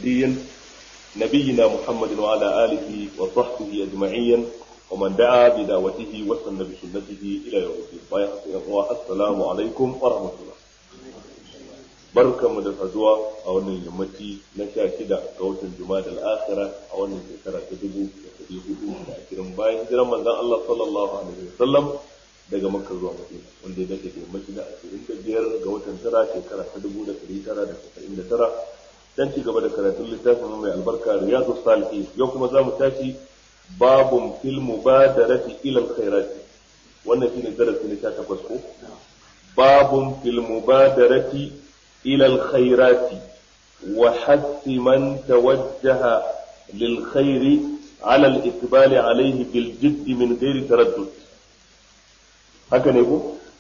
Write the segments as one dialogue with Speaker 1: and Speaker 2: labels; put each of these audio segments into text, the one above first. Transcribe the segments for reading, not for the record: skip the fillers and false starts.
Speaker 1: الدين نبينا محمد وعلى آله وصحبه أجمعين ومن دعا بدعوته وسن بسنته إلى يوم الدين. السلام عليكم ورحمة الله. barkanmu da saduwa a wannan yammaci na 16 ga watan Jumada al-Akhirah a wannan shekara ta 1420 bayan hijiran manzon Allah sallallahu alaihi wasallam daga Makka zuwa Madina, wanda ya dace yammaci na 25 ga watan Tara shekara ta 1999 dan ci gaba da karatun littafin mai albarka Riyadus Salihin. Yau kuma zamu tashi babun fil mubadarati ila al-khairat. Wannan shine darasi na 18 ko? Babun fil mubadarati إلى الخيرات وحث من توجه للخير على الإقبال عليه بالجد من غير تردد. هكذا يقول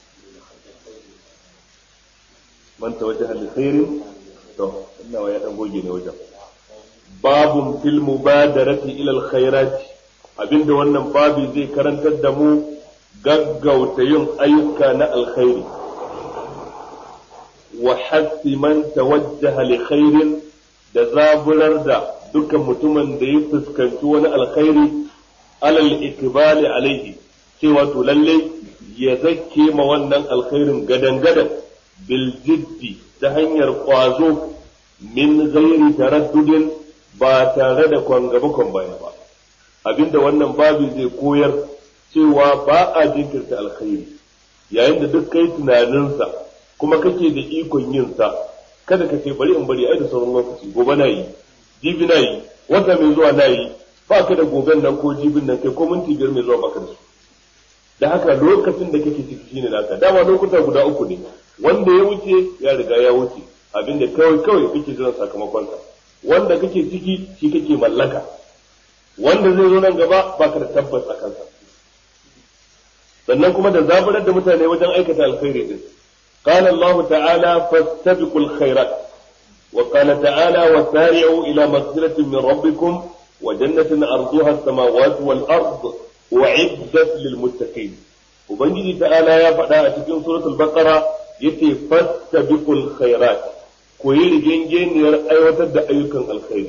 Speaker 1: من توجه للخير باب في المبادرة إلى الخيرات. abinda wannan babi zai karantar da mu gaggauta yin ayyuka na alkhairi wa hassi man tawajjaha li khairin, da zaburar da dukkan mutumin da ya fuskanci wani alkhairi alal ikbali alaihi, cewa to lalle ya zakke ma wannan alkhairin gadan bil jiddi, ta hanyar kwazo min ghairi taraddudin, ba tare da kwangaba baya ba. Abinda wannan babu zai koyar cewa ba a jinkirta alkhairi yayin da duk kai tunaninsa kuma kake da ikon yin sa, kada ka ce bari in bari ai da sauran lokaci, gobe na yi, jibi na yi, wata mai zuwa na yi, ba ka da goben nan ko jibin nan kai ko minti 5 mai zuwa baka da su. Da haka lokacin da kake ciki shine naka. Dama lokuta guda 3 ne, wanda ya wuce ya riga ya wuce, abinda kawai kake jiran sakamakon sa. Wanda kake ciki shi kake mallaka, wanda zai zo nan gaba baka da tabbas a kansa. Sannan kuma da zaburar da mutane wajen aikata alkhairi din. قال الله تعالى فاستبقوا الخيرات، وقال تعالى وسارعوا إلى مغفرة من ربكم وجنة أرضها السماوات والأرض وعدت للمتقين. وبنجي تعالى يا فدا في سورة البقرة يتي فاستبقوا الخيرات، كوي رجين ير أيوة أيوكا الخير،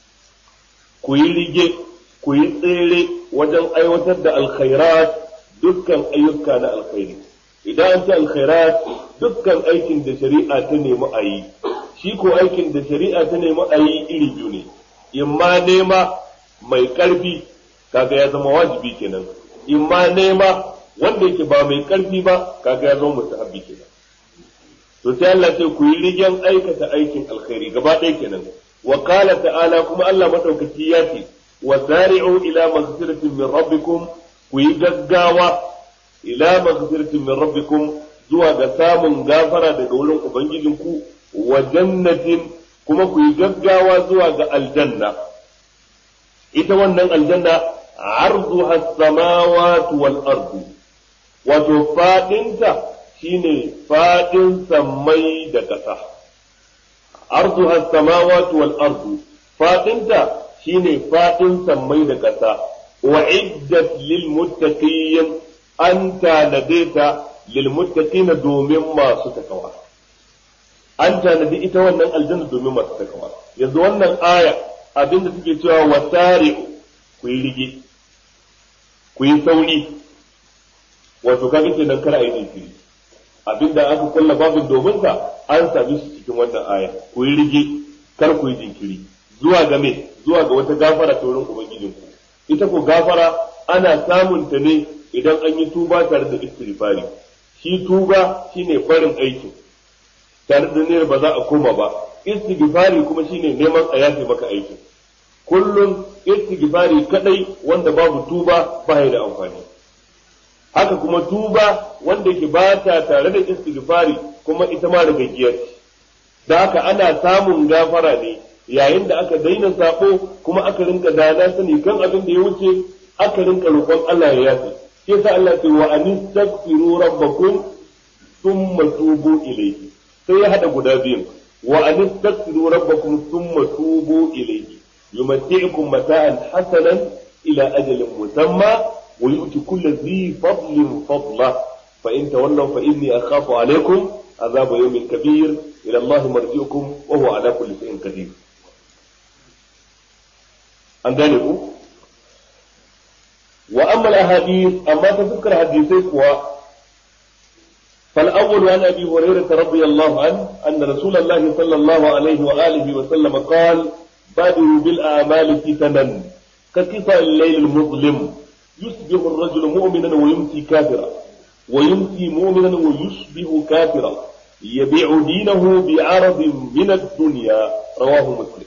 Speaker 1: كوي رجين كوي تيري وجن أيوة الخيرات دكا أيوكا الخير. Idan an ce alkhairat dukkan aikin da shari'a ta nemi a yi, shi ko aikin da shari'a ta nemi a yi iri biyu ne, imma nema mai ƙarfi kaga ya zama wajibi kenan, imma nema wanda yake ba mai ƙarfi ba kaga ya zama mustahabbi kenan. To sai Allah ce ku yi rigen aikata aikin alkhairi gaba ɗaya kenan. Wa qala ta'ala, kuma Allah madaukaki ya ce wa sari'u ila maghfiratin min rabbikum, ku yi gaggawa ila maghfiratin min rabbikum, zuwa ga samun gafara daga wurin ubangijinku, wa jannatin, kuma ku yi gaggawa zuwa ga aljanna. Ita wannan aljanna arduha as-samawati wal ardu, wato fadinta shine fadin sammai da ƙasa. Arduha as-samawati wal ardu, fadinta shine fadin sammai da ƙasa. Wa iddat lil muttaqin, an tanade ta lilmuttaqina domin masu takawa. An tanadi ita wannan aljanna domin masu takawa. Yanzu wannan aya abinda take cewa wasari'u, ku yi rige, ku yi sauri, wato kaga kenan kar a yi jinkiri. Abinda aka kulla babin domin sa an sami shi cikin wannan aya, ku yi rige, kar ku yi jinkiri. Zuwa ga me? Zuwa ga wata gafara ta wurin ubangijinku. Ita ko gafara ana samun ta ne idan an yi tuba tare da istighfari. Shi tuba shine barin aikin tare da ne ba za a koma ba, istighfari kuma shine neman a yafe maka aikin. Kullum istighfari kadai wanda babu tuba ba ya da amfani, haka kuma tuba wanda yake ba ta tare da istighfari kuma ita ma rigaggiya ce. Da haka ana samun gafara ne yayin da aka daina sabo kuma aka rinka dana sani kan abin da ya wuce, aka rinka roƙon Allah ya yafe. Sai sa Allah ce wa anistaghfiru rabbakum thumma tubu ilayhi, sai ya hada guda biyun, wa anistaghfiru rabbakum thumma tubu ilayhi yumatti'ukum mata'an hasanan ila ajalin musamma wa yu'ti kulli dhi fadlin fadla fa in tawallaw fa inni akhafu alaykum azab yawmin kabir ila Allah marji'ukum wa huwa ala kulli shay'in qadir. an gane ku wa amma al-ahadith amma ta fuskar hadisai kuwa فالأول عن أبي هريرة رضي الله عنه أن رسول الله صلى الله عليه وآله وسلم قال بادروا بالأعمال فتنا كقطع الليل المظلم يصبح الرجل مؤمنا ويمسي كافرا ويمسي مؤمنا ويصبح كافرا يبيع دينه بعرض من الدنيا رواه مسلم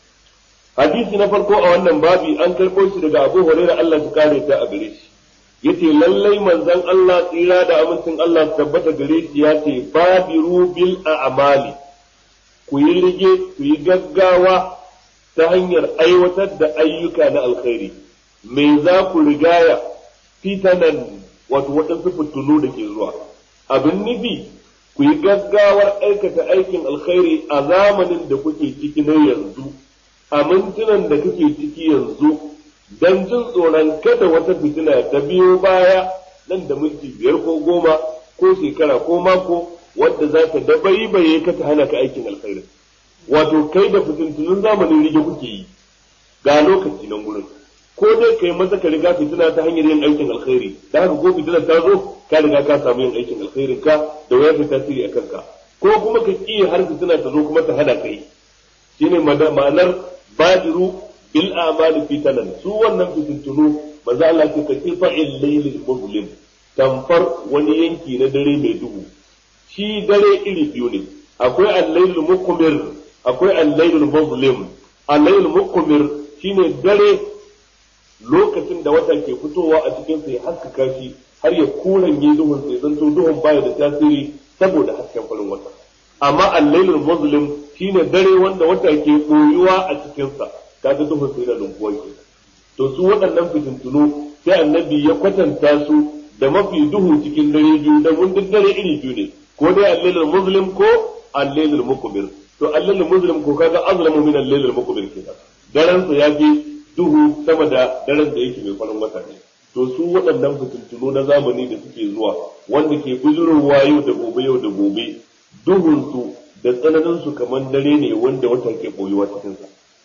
Speaker 1: حديث نفرقو أو أن بابي أنكر قوش لدى أبو هريرة الله سكاري تأبريش yace lallai manzon Allah tsira da amincin Allah tabbata gare shi ya ce badiru bil a'mali ku yi rige ku yi gaggawa ta hanyar aiwatar da ayyuka na alkhairi me za ku rigaya fitanan wato waɗansu fitulu da ke zuwa abin nufi ku yi gaggawar aikata aikin alkhairi a zamanin da kuke ciki na yanzu a mintunan da kuke ciki yanzu dan jin tsoron kada wata fitina ta biyo baya nan da minti 5 ko 10 ko shekara ko mako wadda za ta dabaibaye ka ta hana ka aikin alkhairi wato kai da fitintunun zamanin rige kuke yi ga lokaci nan gurin ko dai kai maza ka riga fitina ta hanyar yin aikin alkhairi da haka ko fitina ta zo ka riga ka samu yin aikin alkhairin ka da wayar ta tasiri a kanka ko kuma ka kiyaye har fitina ta zo kuma ta hana kai shine ma'anar badiru bil a'mali fitanan su wannan fitintunu manzo Allah ke kace fa'il laylil muzlim tamfar wani yanki na dare mai duhu shi dare iri biyu ne akwai al-laylul muqmir akwai al-laylul muzlim al-laylul muqmir shine dare lokacin da wata ke fitowa a cikin sa ya haskaka shi har ya kuranye duhun sai zanto duhun baya da tasiri saboda hasken farin wata amma al-laylul muzlim shine dare wanda wata ke koyuwa a cikin sa kaga duhun sai da lumbuwa ke to su waɗannan fitintunu sai annabi ya kwatanta su da mafi duhu cikin dare biyu da mun duk dare iri biyu ne ko dai al-lailul muslim ko al-lailul mukbir to al-lailul muslim ko kaga azlamu min al-lailul mukbir kenan daren sa yafi duhu sama da daren da yake mai farin wata ne to su waɗannan fitintunu na zamani da suke zuwa wanda ke bujurowa yau da gobe duhun su da tsananin su kamar dare ne wanda wata ke boyuwa cikin sa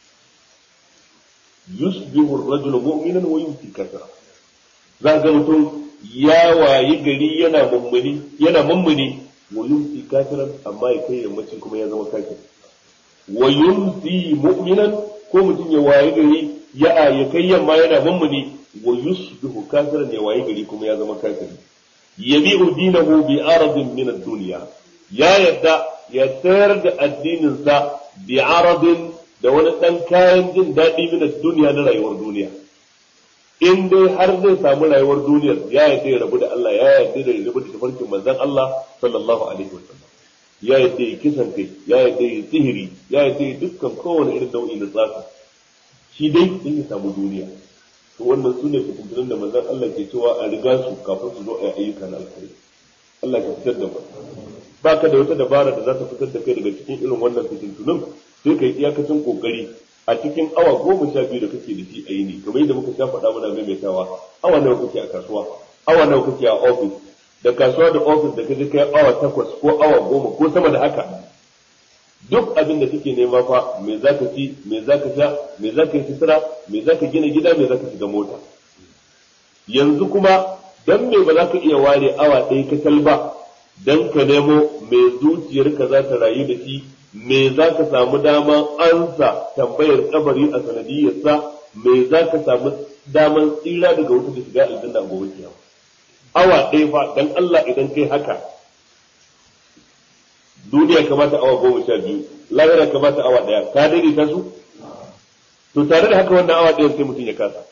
Speaker 1: yusbihu ar-rajulu mu'minan wa yumsi kafira za ga mutum ya wayi gari yana mummuni wa yumsi kafiran amma ya kai yammaci kuma ya zama kafir wa yumsi mu'minan ko mutum ya wayi gari ya kai yamma yana mummuni wa yusbihu kafiran ya wayi gari kuma ya zama kafir yabi'u dinahu bi aradin min ad-dunya ya yadda ya sayar da addinin sa bi aradin da wani ɗan kayan jin daɗi mina duniya na rayuwar duniya in dai har zai samu rayuwar duniyar ya yadda ya rabu da Allah ya yadda da rabu da tafarkin manzon Allah sallallahu alaihi wasallam ya yadda ya kisan kai ya yadda ya sihiri ya yadda ya dukkan kowane irin nau'i na tsafi shi dai in ya samu duniya to wannan sune fitintunan da manzon Allah ke cewa a riga su kafin su zo a ayyuka na alkhairi Allah ka fitar da mu baka da wata dabara da za ta fitar da kai daga cikin irin wannan fitintunan sai ka yi iyakacin kokari a cikin awa 12 da kake da shi a yini kamar yadda muka sha faɗa muna maimaitawa awa nawa kake a kasuwa awa nawa kake a office da kasuwa da office da kaje kai awa 8 ko awa 10 ko sama da haka duk abin da kake nema fa me zaka ci me zaka sha me zaka yi sutura me zaka gina gida me zaka shiga mota yanzu kuma dan me ba za ka iya ware awa ɗaya kacal ba dan ka nemo me zuciyarka za ta rayu da shi me za ka samu daman ansa tambayar kabari a sanadiyarsa me za ka samu daman tsira daga wuta da shiga aljanna a gobe kiyama awa ɗaya fa dan Allah idan kai haka duniya kamata awa 12 lahira kamata awa ɗaya ka daidaita su to tare da haka wannan awa ɗaya sai mutum ya kasa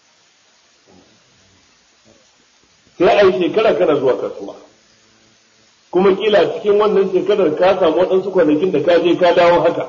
Speaker 1: sai a yi shekara kana zuwa kasuwa kuma kila cikin wannan shekarar ka samu waɗansu kwanakin da ka je ka dawo haka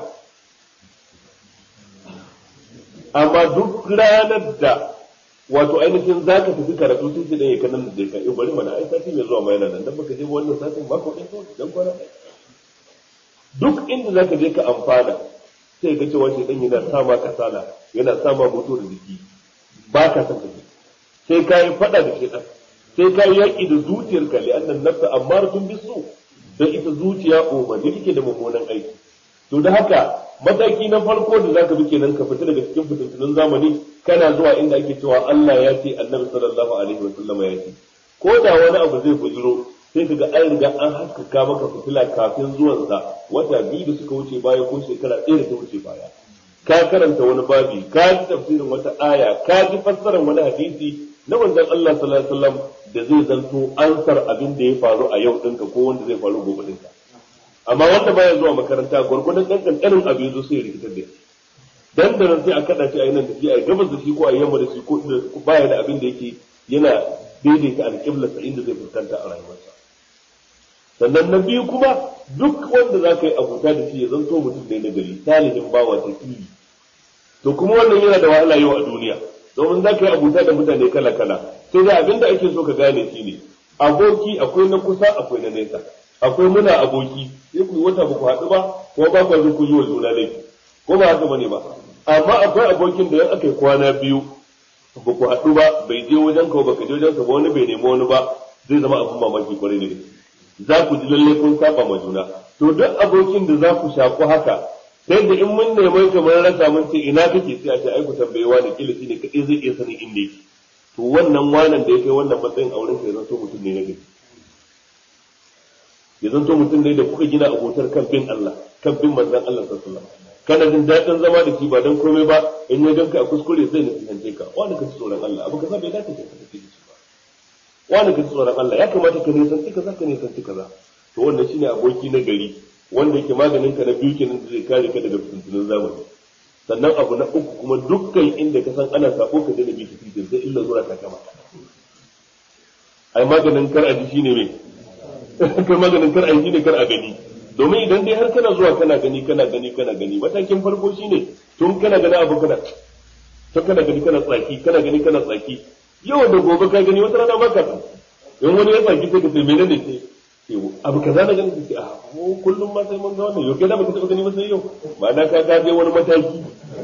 Speaker 1: amma duk ranar da wato ainihin za ka tafi karatu sun ce dan ya kanan da zai ka bari mana ai sati mai zuwa ma yana nan dan baka je wannan satin ba ko ɗin dan kwana duk inda za ka je ka amfana sai ga cewa shi dan yana sama kasala yana sama mutu da jiki ba ka san tafi sai ka yi faɗa da shi sai ka yi yaƙi da zuciyarka li annan nafsa ammaratun bisu dan ita zuciya umarni take da mummunan aiki to da haka mataki na farko da zaka bi kenan ka fita daga cikin fitintunan zamani kana zuwa inda ake cewa Allah ya ce Annabi sallallahu alaihi wa sallam ya ce ko da wani abu zai bujiro sai kaga an riga an haskaka maka fitila kafin zuwan sa wata biyu da suka wuce baya ko shekara ɗaya da ta wuce baya ka karanta wani babi ka ji tafsirin wata aya ka ji fassarar wani hadisi na manzon Allah sallallahu alaihi wasallam da zai zanto ansar abin da ya faru a yau ɗinka ko wanda zai faru gobe ɗinka amma wanda baya zuwa makaranta gwargwadon ɗan ƙanƙanin abu ya zo sai ya rikitar da shi dan da nan sai a kaɗa shi a yi nan da shi a yi gabas da shi ko a yi yamma da shi ko baya da abin da yake yana daidaita alƙiblarsa inda zai fuskanta a rayuwarsa sannan na biyu kuma duk wanda za ka yi abuta da shi ya zanto mutum ne na gari salihin bawa ta kiri to kuma wannan yana da wahala yau a duniya domin za ka yi abuta da mutane kala kala sai da abin da ake so ka gane shi ne aboki akwai na kusa akwai na nesa akwai muna aboki sai ku yi wata ba ku haɗu ba ko ba ku zo ku yi wa juna laifi ko ba haka bane ba amma akwai abokin da yan aka yi kwana biyu ba ku haɗu ba bai je wajen ka ba ka je wajen ka ba wani bai nemi wani ba zai zama abin mamaki kwarai da gaske za ku ji lalle kun saba ma juna to duk abokin da za ku shaku haka sai da in mun nemi kamar rasa mun ce ina kake sai a ce ai ku tambaye wani kila shine kadai zai iya sanin inda yake to wannan wanan da ya kai wannan matsayin auren sai zanto mutum ne na gari ya zanto mutum ne da kuka gina abotar kan bin Allah kan bin manzon Allah sallallahu alaihi wasallam kana jin daɗin zama da shi ba dan komai ba in ya ganka a kuskure sai ne tsanke ka wani ka ci tsoron Allah abu kaza bai dace ka tafi da shi ba wani ka ci tsoron Allah ya kamata ka nisanci kaza ka nisanci kaza to wannan shine aboki na gari wanda yake maganin ka na biyu kenan da zai kare ka daga fitintunan zamani sannan abu na uku kuma dukkan inda ka san ana sako ka daina bi fitin sai illa zuwa ta kama ai maganin kar a ji shine me kai maganin kar a yi shine kar a gani domin idan dai har kana zuwa kana gani matakin farko shine tun kana gani abu kana gani kana tsaki yau da gobe ka gani wata rana baka in wani ya tsaki sai ka ce menene ce abu kaza na gani sai a ko kullum ma sai mun ga wannan yau kai da baka taba gani ba sai yau ma'ana ka ga wani mataki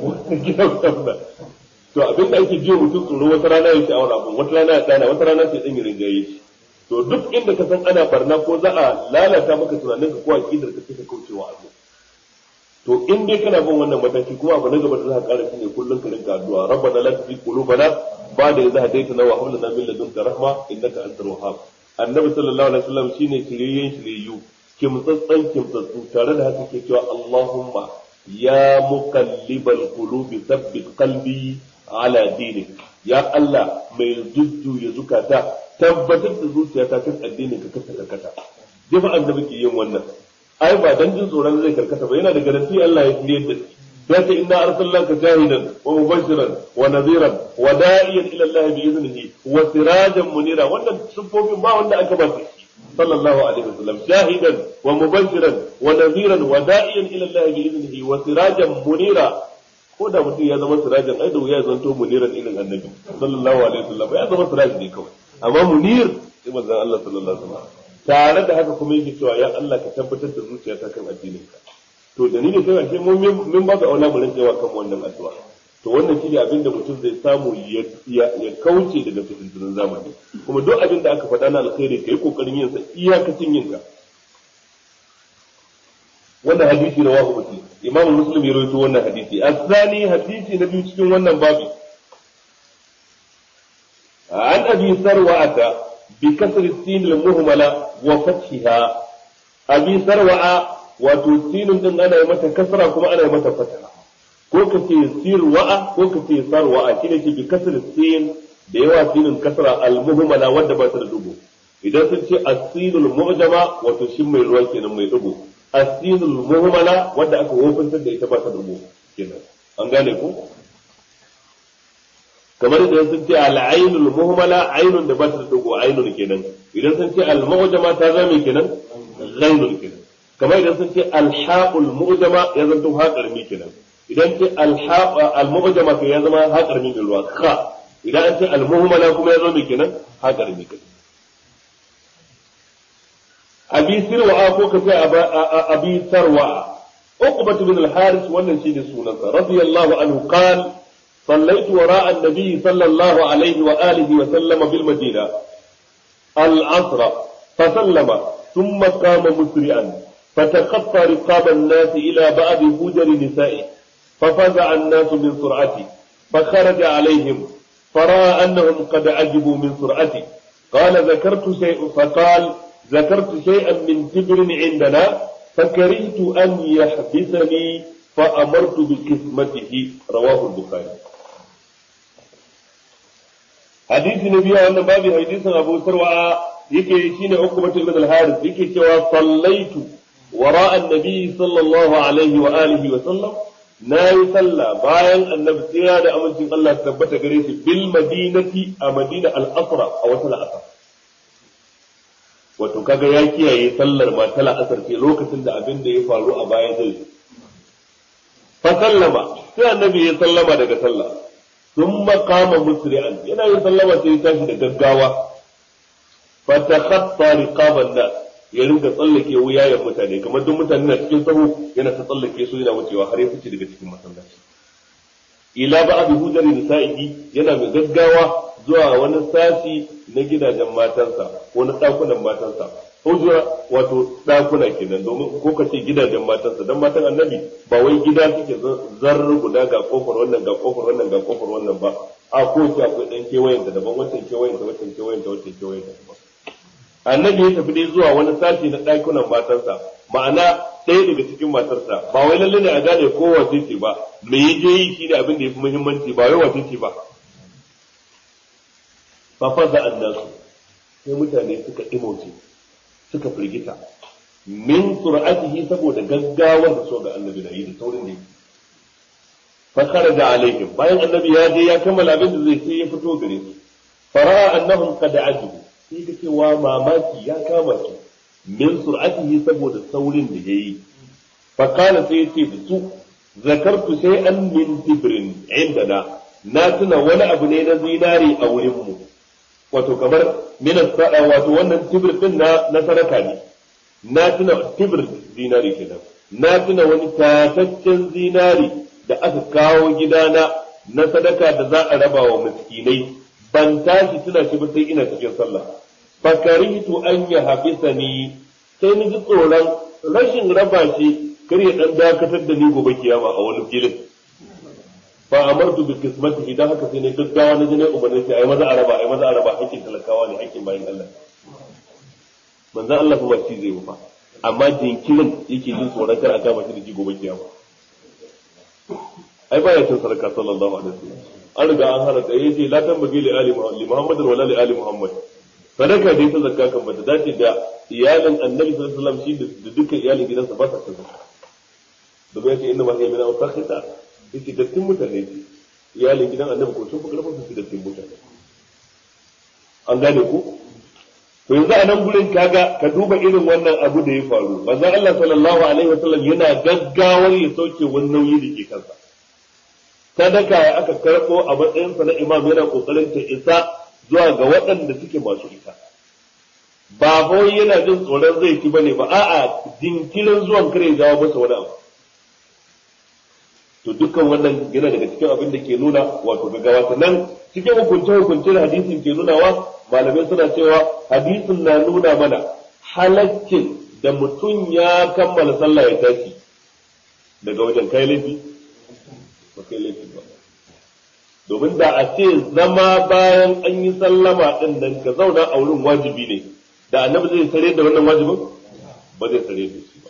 Speaker 1: to abin da ake jiya mutum tsoro wata rana ya sha'awar abu wata rana ya tsana wata rana sai dan rinjaye shi to duk inda ka san ana barna ko za a lalata maka tunanin ka ko aqidar ka take kaucewa abu to in dai kana bin wannan mataki kuma abu na gaba da za ka kara shine kullun ka rinka addu'a rabbana la tuzigh qulubana ba'da idh hadaytana wa hab lana min ladunka rahma innaka antal wahhab annabi sallallahu alaihi wasallam shine shiriyu kimtsatsu tare da haka ke cewa Allahumma ya muqallibal qulubi thabbit qalbi ala dinik ya Allah mai jujjuya zukata tabbatar da zuciyata kan addinin ka kasa dai ba annabi ke yin wannan ai ba dan jin tsoron zai karkata ba yana da garanti Allah ya shirye da shi sai ce inna arsalnaka shahidan wa mubashiran wa nadhiran wa da'iyan ila Allah bi iznihi wa sirajan munira wannan sufofin ba wanda aka ba shi sallallahu alaihi wasallam shahidan wa mubashiran wa nadhiran wa da'iyan ila Allah bi iznihi wa sirajan munira ko da mutum ya zama sirajan ai da wuya ya zanto muniran irin annabi sallallahu alaihi wasallam ya zama sirajan ne kawai amma munir sai manzon Allah sallallahu alaihi wasallam tare da haka kuma yake cewa ya Allah ka tabbatar da zuciyata kan addinin ka to da ni ne kai ashe mun ba ga aula mu rinkewa kan wannan addu'a to wannan shine abin da mutum zai samu ya kauce daga fitintunan zamani kuma duk abin da aka faɗa na alkhairi kai kokarin yin sa iyakacin yin ka wannan hadisi rawahu muslim imam muslim ya rawaito wannan hadisi asani hadisi na biyu cikin wannan babi an abi sarwa'ata bi kasri sin al-muhmala wa fathiha abi sarwa'a wato sinin din ana yi mata kasra kuma ana yi mata fataha ko ka ce sirwa'a ko ka ce sarwa'a shine ke bi kasri sin da yawa sinin kasra al-muhmala wanda ba ta da dubu idan sun ce as-sinul mu'jama wato shin mai ruwa kenan mai dubu as-sinul muhmala wanda aka wofintar da ita ba ta dubu kenan an gane ko kamar idan sun ce al-ainul muhmala ainun da ba ta dubu ainun kenan idan sun ce al-mu'jama ta zama kenan ghainun kenan kamar idan sun ce al-ha'ul mu'jama ya zanto ha karmi kenan idan ce al-mu'jama ya zama ha karmi mai ruwa kha idan an ce al-muhmala kuma ya zama kenan ha karmi kenan abi sirwa ko ka ce abi sarwa uqbah bin al-haris wannan shine sunansa radiyallahu anhu qala صليت وراء النبي صلى الله عليه وآله وسلم بالمدينة العصر فسلم ثم قام مسرعا فتخطى رقاب الناس إلى بعض هجر نسائه ففزع الناس من سرعته فخرج عليهم فرأى أنهم قد عجبوا من سرعته فقال ذكرت شيئا من تبر عندنا فكرهت أن يحبسني فأمرت بقسمته. رواه البخاري. حديث النبي أن باب حديث أبو سروة yake shine Uqbah ibn al-Harith yake cewa sallaitu wara annabi sallallahu alaihi wa alihi wa sallam, nayi sallah bayan annabi tsira da amincin Allah tabbata gare shi bil madinati a madina al-asra a wata al-asr. Wato kaga ya kiyaye sallar ma ta al-asr ce lokacin da abin da ya faru a baya zai fa sallama, sai annabi ya sallama daga sallah, thumma qama musri'an, yana yin sallama sai ya tashi da gaggawa, fatakhatta riqaban nas, ya rinka tsallake wuyayen mutane kamar duk mutane na cikin sahu yana ta tsallake su yana wucewa har ya fice daga cikin masallaci. Ila ba'd hujari nisa'ihi, yana mai gaggawa zuwa wani sashi na gidajen matansa ko na dakunan matansa. Hujra wato dakuna kenan, domin ko kace gidajen matansa, dan matan annabi ba wai gida suke zarr guda ga kofar wannan ga kofar wannan ga kofar wannan ba, a ko ce akwai dan kewayen da daban, wancan kewayen da wancan kewayen da wancan kewayen da daban. Annabi ya tafi dai zuwa wani sashi na ɗakunan matarsa, ma'ana ɗaya daga cikin matarsa, ba wai lalle ne a gane ko wace ce ba, me yaje yi shi da abin da yafi muhimmanci, ba wai wace ce ba. Fa faza annasu, sai mutane suka imauce, suka firgita, min sur'atihi saboda gaggawar da so ga annabi da yi da saurin da yake. Fa kharaja alaihim, bayan annabi ya je ya kammala abin da zai sai ya fito gare su. Fara'a annahum qad ajibu, sai ga cewa mamaki ya kama su min sur'atihi saboda saurin da yayi. Fa kana sai yace da su, zakartu shay'an min tibrin indana, na tuna wani abu ne na zinari a wurin mu, wato kamar min wato wannan tibr din na sadaka ne, na tuna tibr zinari kenan, na tuna wani tataccen zinari da aka kawo gidana na sadaka da za a raba wa miskinai, ban tashi tuna shi ba sai ina cikin sallah. Fakaritu an ya habisani, sai ni ji tsoron rashin raba shi kar ya dan dakatar da ni gobe kiyama a wani filin. Fa amartu bi qismati, idan haka sai ne gaggawa na jini umarni sai ai maza a raba hakkin talakawa ne, hakkin bayin Allah. Manzon Allah kuma shi zai ba, amma jinkirin yake jin tsoron kar a kama shi da shi gobe kiyama. Ai baya cin sadaka sallallahu alaihi wasallam, an riga an hana da yace la tambagi li ali Muhammad wala li ali Muhammad. Sadaka dai ta zakka kan bata dace da iyalin annabi sallallahu alaihi wasallam, shi da dukkan iyalin gidansa ba sa cin zakka. Da bai ce inna ma hiya min al-fakhita, yake da tin mutane ce iyalin gidan annabi ko sun fi karfin su da tin mutane. An gane ku? To yanzu a nan gurin kaga ka duba irin wannan abu da ya faru, manzon Allah sallallahu alaihi wasallam yana gaggawar ya sauke wani nauyi da ke kansa. Sadaka ya aka karɓo a matsayinsa na imam, yana kokarin ta isa zuwa ga waɗanda suke masu ita. Ba kawai yana jin tsoron zai ci bane ba, a'a jinkirin zuwan kare ya jawo masa wani abu. To dukkan wannan yana daga cikin abin da ke nuna wato gaggawa. Sannan cikin hukunce da hadisin ke nunawa, malamai suna cewa hadisin na nuna mana halaccin da mutum ya kammala sallah ya tashi daga wajen kai laifi ba kai laifi ba. Domin da a ce zama bayan an yi sallama din nan ka zauna a wurin wajibi ne, da annabi zai sare da wannan wajibin ba zai sare da shi ba.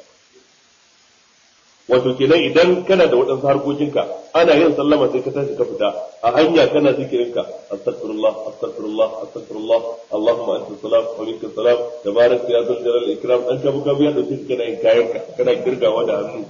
Speaker 1: Wato kenan idan kana da waɗansu harkokinka ana yin sallama sai ka tashi ka fita a hanya kana zikirinka astaghfirullah astaghfirullah astaghfirullah allahumma anta salam wa minka salam tabarak ya zal jalal ikram, an ka buga biya dauke kana yin kayanka kana kirgawa da hannu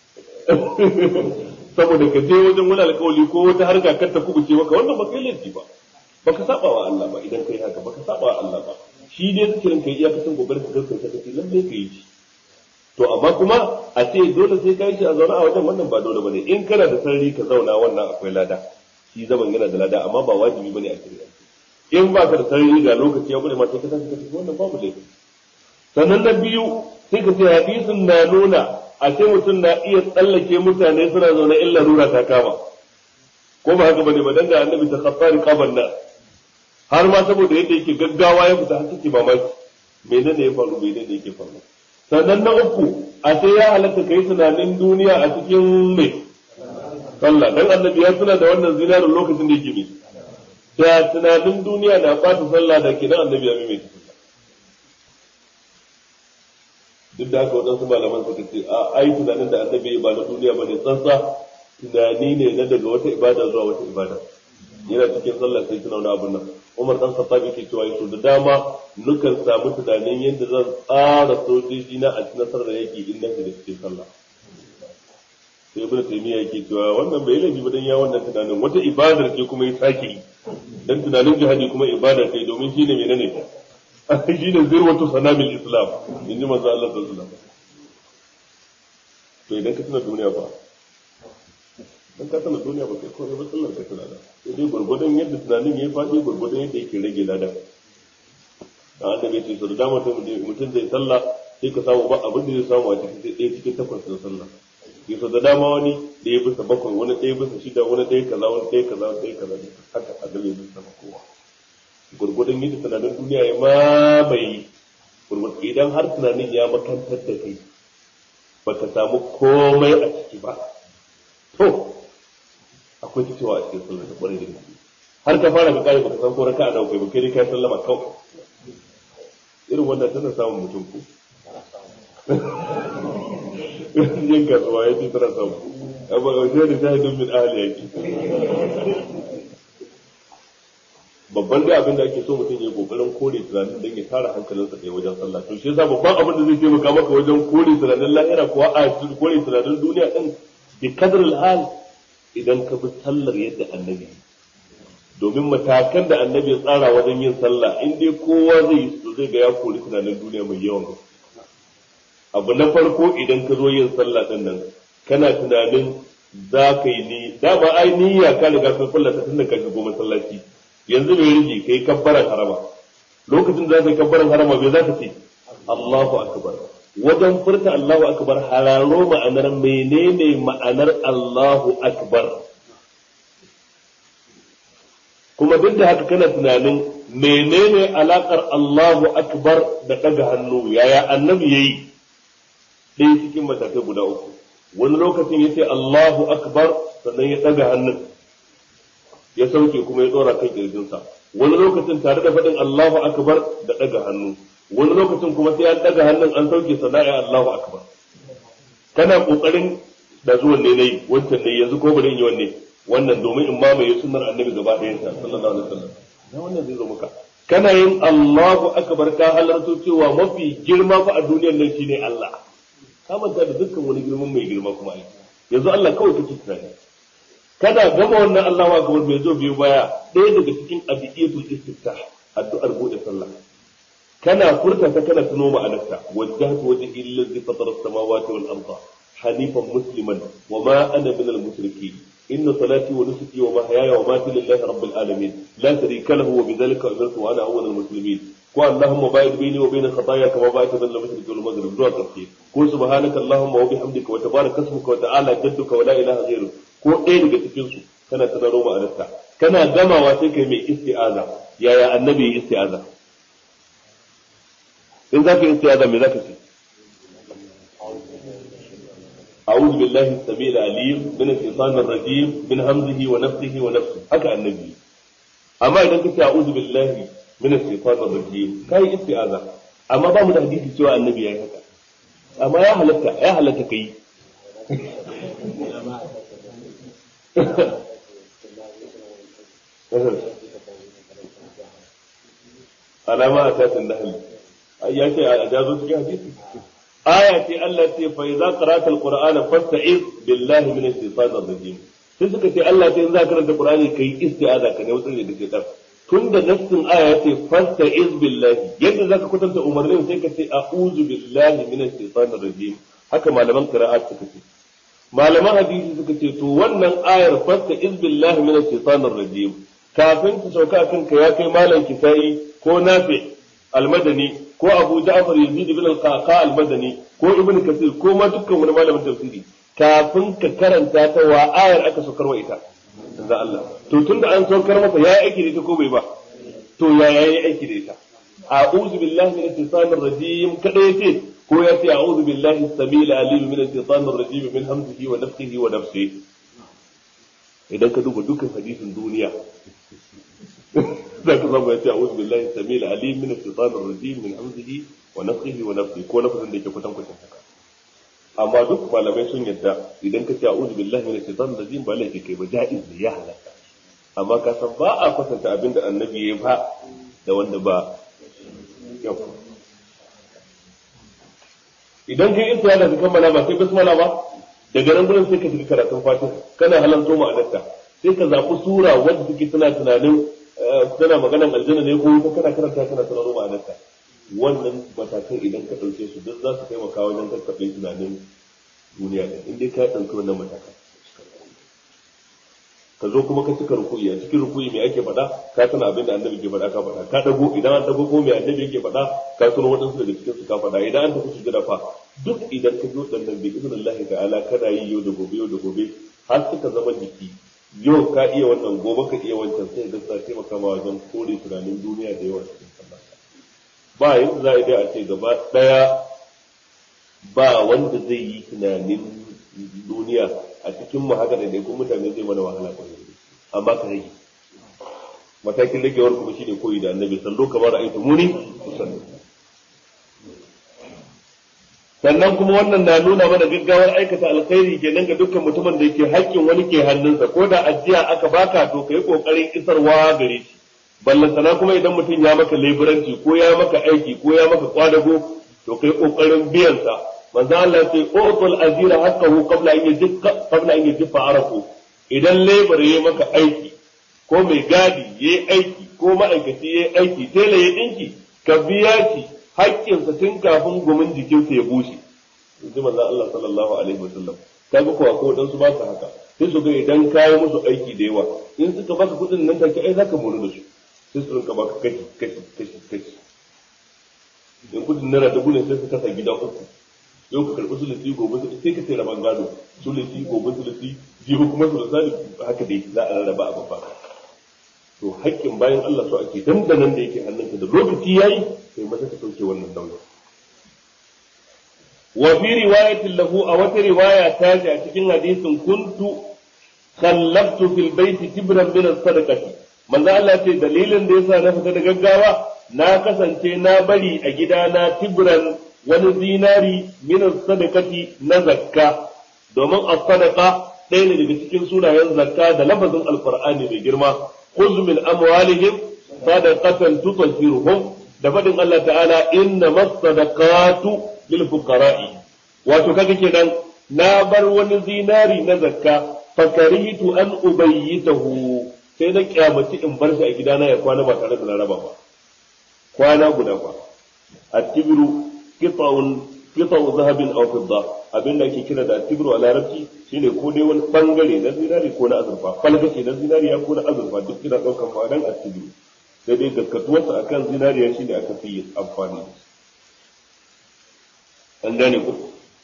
Speaker 1: saboda ka je wajen wani alƙawari ko wata harka kar ta kubuce maka, wannan ba kai laifi ba, baka saba wa Allah ba. Idan kai haka baka saba wa Allah ba, shi dai zikirin kai iyakacin gobarin ka gaskata kake lalle kai shi. To amma kuma a ce dole sai ka yi shi a zaune a wajen, wannan ba dole bane. In kana da sarari ka zauna, wannan akwai lada, shi zaman yana da lada, amma ba wajibi bane a shari'a. In ba ka da sarari ga lokaci ya bude ma sai ka tafi ka tafi, wannan babu laifi. Sannan na biyu sai ka ce hadisin na nuna a ce mutum na iya tsallake mutane suna zaune in larura ta kama, ko ba haka bane ba, dan da annabi ta khaffari qaban na har ma saboda yadda yake gaggawa ya fita har take mamaki menene ya faru menene yake faru. Sannan na uku a sai ya halatta kai tunanin duniya a cikin mai sallah dan annabi ya tuna da wannan zinarin lokacin da yake mai da tunanin duniya na ɓata sallah da kenan annabi ya mai sallah duk da haka waɗansu malaman suka ce a ai tunanin da annabi ba na duniya ba ne tsantsa tunani ne na daga wata ibada zuwa wata ibada yana cikin sallah sai tuna wani abun nan Umar dan Khattab yake cewa yaso da dama nukan samu tunanin yadda zan tsara sojoji na a cikin nasarar yaki in nake da cikin sallah sai Ibn Taymiyyah yake cewa wannan bai laifi ba dan ya wannan tunanin wata ibadar ce kuma ya sake yi dan tunanin jihadi kuma ibada ce domin shine menene shine zirwatu sanamil islam inji manzo Allah sallallahu alaihi wasallam to idan ka tuna duniya ba dan ka tana duniya ba kai komai ba sallar ka tana da sai dai gurgurdan yadda tunanin yayi fadi gurgurdan yadda yake rage ladan dan annabi ya ce so da dama mutum zai sallah sai ka samu ba abin da zai samu a cikin sai ɗaya cikin takwas na sallah sai so da dama wani ɗaya bisa bakwai wani ɗaya bisa shida wani ɗaya kaza wani ɗaya kaza wani ɗaya kaza haka a gare bisa sama kowa gurgurdan yadda tunanin duniya ya mamaye gurgurdan idan har tunanin ya makantar da kai baka samu komai a ciki ba to akwai ta cewa a cikin sallah da kwarai da gaske har ka fara ka kare baka san ko raka'a nawa kai ba kai kai sallama kawai irin wannan tana samun mutum ko yin kasuwa ya ce tana samu amma ga shi da shahidun min ahli yaki babban da abin da ake so mutum ya yi kokarin kore tunanin don ya tara hankalinsa ɗaya wajen sallah to shi yasa babban abin da zai taimaka maka wajen kore tunanin lahira kuwa a kore tunanin duniya din bi kadar al idan ka bi sallar yadda annabi domin matakan da annabi ya tsara wajen yin sallah in dai kowa zai so zai ga ya kori tunanin duniya mai yawan abu na farko idan ka zo yin sallah din nan kana tunanin za ka yi ni dama ai niyya ka riga ka kullata tun da ka shigo masallaci yanzu mai rigi kai kabbaran harama lokacin da za ka yi kabbaran harama bai za ka ce Allahu akbar wajen furta Allahu akbar hararo ma'anar menene ma'anar Allahu akbar kuma duk da haka kana tunanin menene alakar Allahu akbar da daga hannu yaya annabi yayi dai cikin matakai guda uku wani lokacin yace Allahu akbar sannan ya daga hannun ya sauke kuma ya tsora kan kirjinsa wani lokacin tare da faɗin Allahu akbar da daga hannu wani lokacin kuma sai an daga hannun an sauke sana'a Allahu akbar kana kokarin da zuwan ne nayi wancan ne yanzu ko bari in yi wanne wannan domin in mamaye sunnar annabi gaba ɗayan ta sallallahu alaihi wasallam na wannan zai zo maka kana yin Allahu akbar ka halarto cewa mafi girma fa a duniyar nan shine Allah ka manta da dukkan wani girman mai girma kuma ai yanzu Allah kawai kake tunani kada gama wannan Allahu akbar bai zo biyu baya ɗaya daga cikin adiyatul istiftah addu'ar bude sallah kana furta ta kana tuno ma'anarta wajjahtu wajhi lillazi fatara as-samawati wal arda hanifan musliman wa ma ana minal mushrikeen inna salati wa nusuki wa mahyaya wa mamati lillahi rabbil alamin la sharika lahu wa bidhalika umirtu wa ana awwalul muslimin ko allahumma ba'id baini wa bain khataaya kama ba'adta bain al-mashriqi wal maghrib zuwa karshe ko subhanaka allahumma wa bihamdika wa tabaraka ismuka wa ta'ala jadduka wa la ilaha ghayruk ko ɗaya daga cikin su kana tunano ma'anarta kana gamawa sai kai mai isti'aza yaya annabi ya isti'aza in zaka yi isti'aza me zaka ce أعوذ بالله السميع العليم من الشيطان الرجيم من همزه ونفسه ونفسه هكا النبي أما إذا كنت أعوذ بالله من الشيطان الرجيم كاي استعاذة أما بعض الحديث سوى النبي يا هكا أما يا هلك كي على ما أساس النهل أي شيء أجازوا في حديثي aya ce Allah ce fa idza qara'ta al-qur'ana fasta'iz billahi minash shaitanir rajim sai suka ce Allah ce in za ka karanta qur'ani kai isti'aza ka ne wutsare da shaitan tunda nassin aya ce fasta'iz billahi yadda zaka kwatanta umarnin sai ka ce a'udhu billahi minash shaitanir rajim haka malaman qira'at suka ce malaman hadisi suka ce to wannan ayar fasta'iz billahi minash shaitanir rajim kafin ta sauka kanka ya kai malam kisai ko nafi al-madani ko Abu Ja'far Yazid ibn al-Qaqa al-Madani ko Ibn Kathir ko ma dukkan wani malamin tafsiri kafin ka karanta ta wa ayar aka saukar wa ita da Allah to tunda an saukar masa ya aiki da ita ko bai ba to ya yayi aiki da ita a'udhu billahi minash shaitanir rajim kada yace ko ya ce a'udhu billahi as-samil alim min ash-shaytanir rajim min hamzihi wa nafthihi wa nafsihi. Idan ka duba dukkan hadisin duniya za ka zama ya ce a'udhu billahi as-samil alim min ash-shaytanir rajim min hamzihi wa nafthihi wa nafsihi, ko lafazin da yake kutan haka. Amma duk malamai sun yadda idan ka ce a'udhu billahi min ash-shaytanir rajim ba laifi kai ba, ja'iz ne, ya halatta. Amma ka san ba a kwatanta abin da annabi ya ba da wanda ba yau. Idan kai isa da ka kammala ba sai basmala ba, daga nan gurin sai ka shiga karatun fatiha kana halanto ma'anarta, sai ka zaɓi sura wanda take tana tunanin tana maganar aljanna ne ko kana karanta kana tunanin ma'anarta. Wannan matakan idan ka ɗauke su duk za su taimaka wajen kakkaɓe tunanin duniya ɗin, in dai ka ɗauki wannan matakan. Ka zo kuma ka cika ruku'i, a cikin ruku'i me ake faɗa ka tuna abin da annabi ke faɗa ka faɗa, ka dago idan an dago ko me annabi yake faɗa ka tuna waɗansu daga cikin su ka faɗa, idan an tafi sujada fa duk idan ka zo dan nan bi iznillahi ta'ala kana yi yau da gobe har suka zama jiki. Yau ka iya wannan, gobe ka iya wancan, sai ga sa taimaka ma wajen kore tunanin duniya da yawa cikin sallah. Ba yanzu za a dai a ce gaba ɗaya ba wanda zai yi tunanin duniya a cikin mu haka da dai kuma mutane zai mana wahala kwarai, amma ka rage. Matakin ragewar kuma shine koyi da annabi sallo kamar ayyuka muni sallo. Sannan kuma wannan na nuna mana gaggawar aikata alkhairi kenan ga dukkan mutumin da yake haƙƙin wani ke hannunsa, ko da ajiya aka baka to kai kokarin isarwa gare shi. Ballantana kuma idan mutum ya maka leburanci ko ya maka aiki ko ya maka kwadago to kai kokarin biyan sa. Manzo Allah sai utul azira haqqahu qabla an yajfa arafu. Idan lebur yayi maka aiki ko mai gadi yayi aiki ko ma'aikaci yayi aiki tela yayi dinki, ka biya shi haƙƙinsa tun kafin gumin jikinsa ya bushe. Yanzu manzo Allah sallallahu alaihi wasallam kaga ko akwai dan su ba su haka, sai su ga idan kayi musu aiki da yawa in suka baka kudin nan take ai zaka muru da su, sai su rinka baka kashi. In kudin naira dubu ne sai su kasa gida uku, yau ka karɓi sulusi gobe sai ka sai raban gado, sulusi gobe sulusi jibi kuma sulusi, haka dai za a rarraba a babba. To haƙƙin bayan Allah so ake dandanan da yake hannunka da lokaci yayi sai mata ka sauke wannan nauyi. Wa fi riwayatin lahu, a wata riwaya ta ji a cikin hadisin, kuntu khallaftu fil baiti tibran min as-sadaqati. Manzo Allah ce dalilin da yasa na fita da gaggawa na kasance na bari a gidana tibran wani zinari min as-sadaqati na zakka, domin as-sadaqa ɗaya ne daga cikin sunayen zakka da lafazin alqur'ani mai girma. خذ من أموالهم صدقة تطهرهم دفدن الله تعالى إنما الصدقات للفقراء. wato kaga kenan na bar wani zinari na zakka, fakaritu an ubayyitahu, sai na kyamaci in bar shi a gidana ya kwana ba tare da na raba ba, kwana guda ba. At-tibru qita'u zahabin aw fidda, abinda ake kira da at-tibru a larabci shine ko dai wani bangare na zinari ko na azurfa, falgace na zinariya ko na azurfa, duk kina daukan ma'anar at-tibru. Sai dai gaskatuwarsa akan zinariya shine aka fi amfani da shi. An gane ku.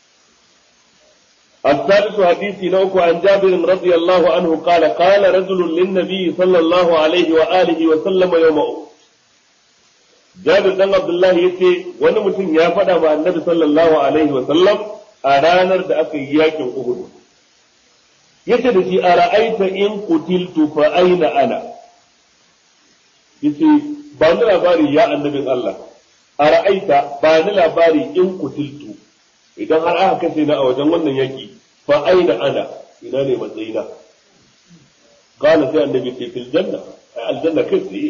Speaker 1: السادس حديث نوك عن جابر رضي الله عنه قال قال رجل للنبي صلى الله عليه وآله وسلم يوم أحد. Jabir dan Abdullahi yace wani mutum ya faɗa wa Annabi sallallahu alaihi wa sallam a ranar da aka yi yakin Uhud. Yace da shi, ara'aita in qutiltu fa aina ana? Yace ba ni labari ya annabin Allah. Ara'aita ba ni labari in qutiltu, idan har aka kashe na a wajen wannan yaki, fa aina ana? Ina ne matsayina? Qala sai annabi ce fil janna, aljanna kai tsaye.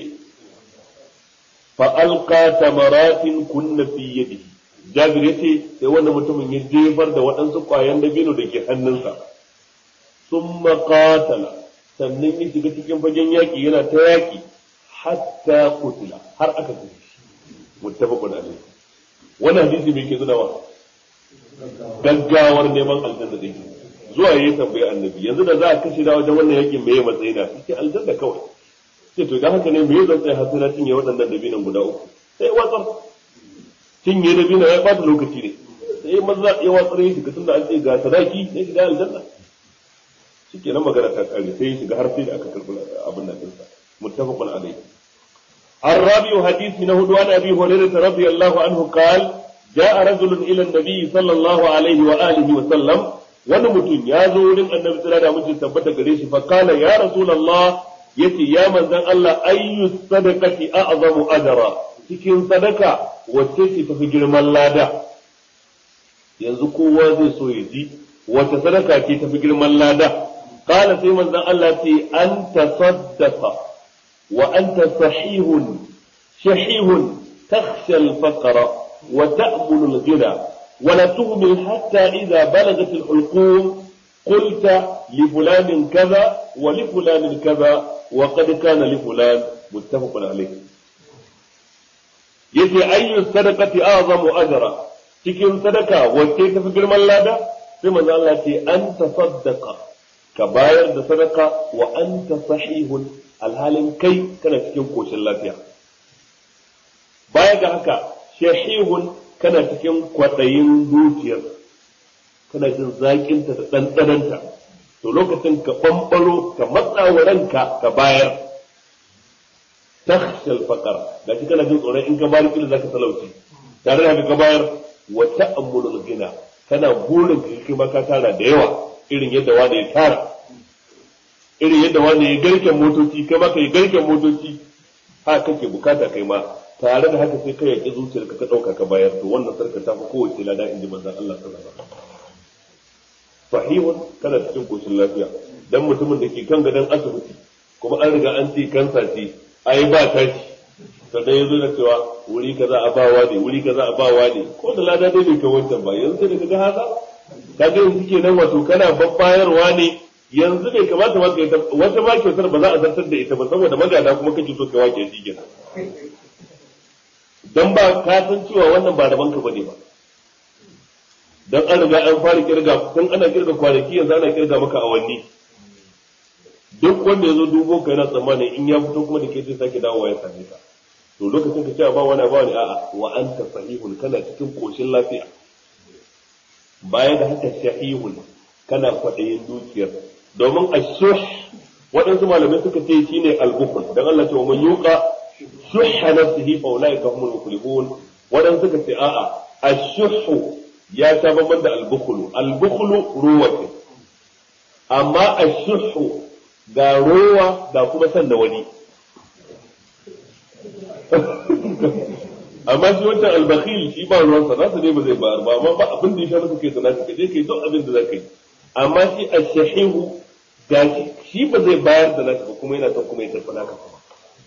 Speaker 1: فألقى تمرات كن في يده. Jabir yace sai wannan mutumin ya jefar da waɗansu ƙwayan dabino da ke hannunsa. Summa qatala, sannan ya shiga cikin fagen yaƙi yana ta yaƙi hatta qutila, har aka kashe shi. Muttafaqun alayhi. Wannan hadisi me ke nunawa? Gaggawar neman aljanna din. Zuwa yayi tambayi annabi, yanzu da za a kashe da wajen wannan yaƙin me ya matsayina? Sai aljanna kawai. Sai to idan haka ne me zan tsaya har sai na cinye waɗannan dabinan guda uku? Sai watsar. Cinye dabina ya ɓata lokaci ne. Sai maza ya watsar ya shiga tunda an ce ga sadaki sai shiga aljanna. Shikenan magana ta kare, sai ya shiga har sai da aka karɓi abin nan ɗinsa. Muttafaqun alayhi. الرابع حديث من هدوان أبي هريرة رضي الله عنه قال ja'a rajulun ila an-nabi sallallahu alaihi wa alihi wa sallam wani mutum ya zo wurin annabi sallallahu alaihi wasallam tabbata gare shi fa kana ya rasulullah yace ya manzon Allah ayyu sadaqati a'zamu ajra cikin sadaka wacce ce tafi girman lada yanzu kowa zai so ya ji wacce sadaka ce tafi girman lada qala sai manzon Allah ce anta saddaqa wa anta sahihun shahihun takhsha al-faqra wa ta'mulu al-ghina ولا تهمل حتى إذا بلغت الحلقوم قلت لفلان كذا ولفلان كذا وقد كان لفلان متفق عليه yace ayyu sadaqati a'zamu ajra cikin sadaka wacce ta fi girman lada sai manzo Allah ce an tasaddaqa ka bayar da sadaka wa anta sahihun alhalin kai kana cikin koshin lafiya baya ga haka shahihun kana cikin kwaɗayin dukiyar kana jin zaƙinta da ɗanɗananta to lokacin ka ɓamɓaro ka matsa wa ranka ka bayar takhshal faqar da shi kana jin tsoron in ka bayar kila zaka talauci tare da ka bayar wa ta'ammulul gina kana burin ka kai maka tara da yawa irin yadda wani ya tara irin yadda wani ya garken motoci kai maka ya garken motoci ha kake bukata kai ma tare da haka sai kai yaki zuciyarka ka dauka ka bayar to wannan sarka ta fi kowace lada in ji manzon Allah sallallahu alaihi wasallam sahihun kana cikin koshin lafiya dan mutumin da ke kan gadon asibiti kuma an riga an ce kansa ce ai ba tashi to dai yazo na cewa wuri kaza a bawa ne wuri kaza a bawa ne ko da lada dai bai kai wancan ba yanzu sai da kaga haka kaga yanzu kenan wato kana babbayarwa ne yanzu bai kamata ma kai wata ma kyautar ba za a zartar da ita ba saboda magada kuma kake so kai wake shi kenan dan ba ka san cewa wannan ba daban ka bane ba dan an riga an fara kirga tun ana kirga kwanaki yanzu ana kirga maka awanni duk wanda yazo dubo ka yana tsammani in ya fito kuma da ke sai sake dawowa ya same ka to lokacin ka cewa ba wani a'a wa anta sahihun kana cikin koshin lafiya baya da haka shahihun kana kwadayin dukiyar domin ashuh waɗansu malamai suka ce shine al-bukhl dan Allah ce wa man yuqa shuhha nafsihi fa ulaika humul muflihun waɗansu suka ce a'a ashuh ya ta babban da al-bukhl ruwa ce amma ashuh ga rowa ga kuma san da wani amma shi wancan albakhil shi ba ruwansa nasa ne ba zai bayar ba amma ba abin da ya sha masa kai sana ka je kai duk abin da za ka yi amma shi ashahihu ga shi ba zai bayar da nasa ba kuma yana son kuma ya tafi naka kuma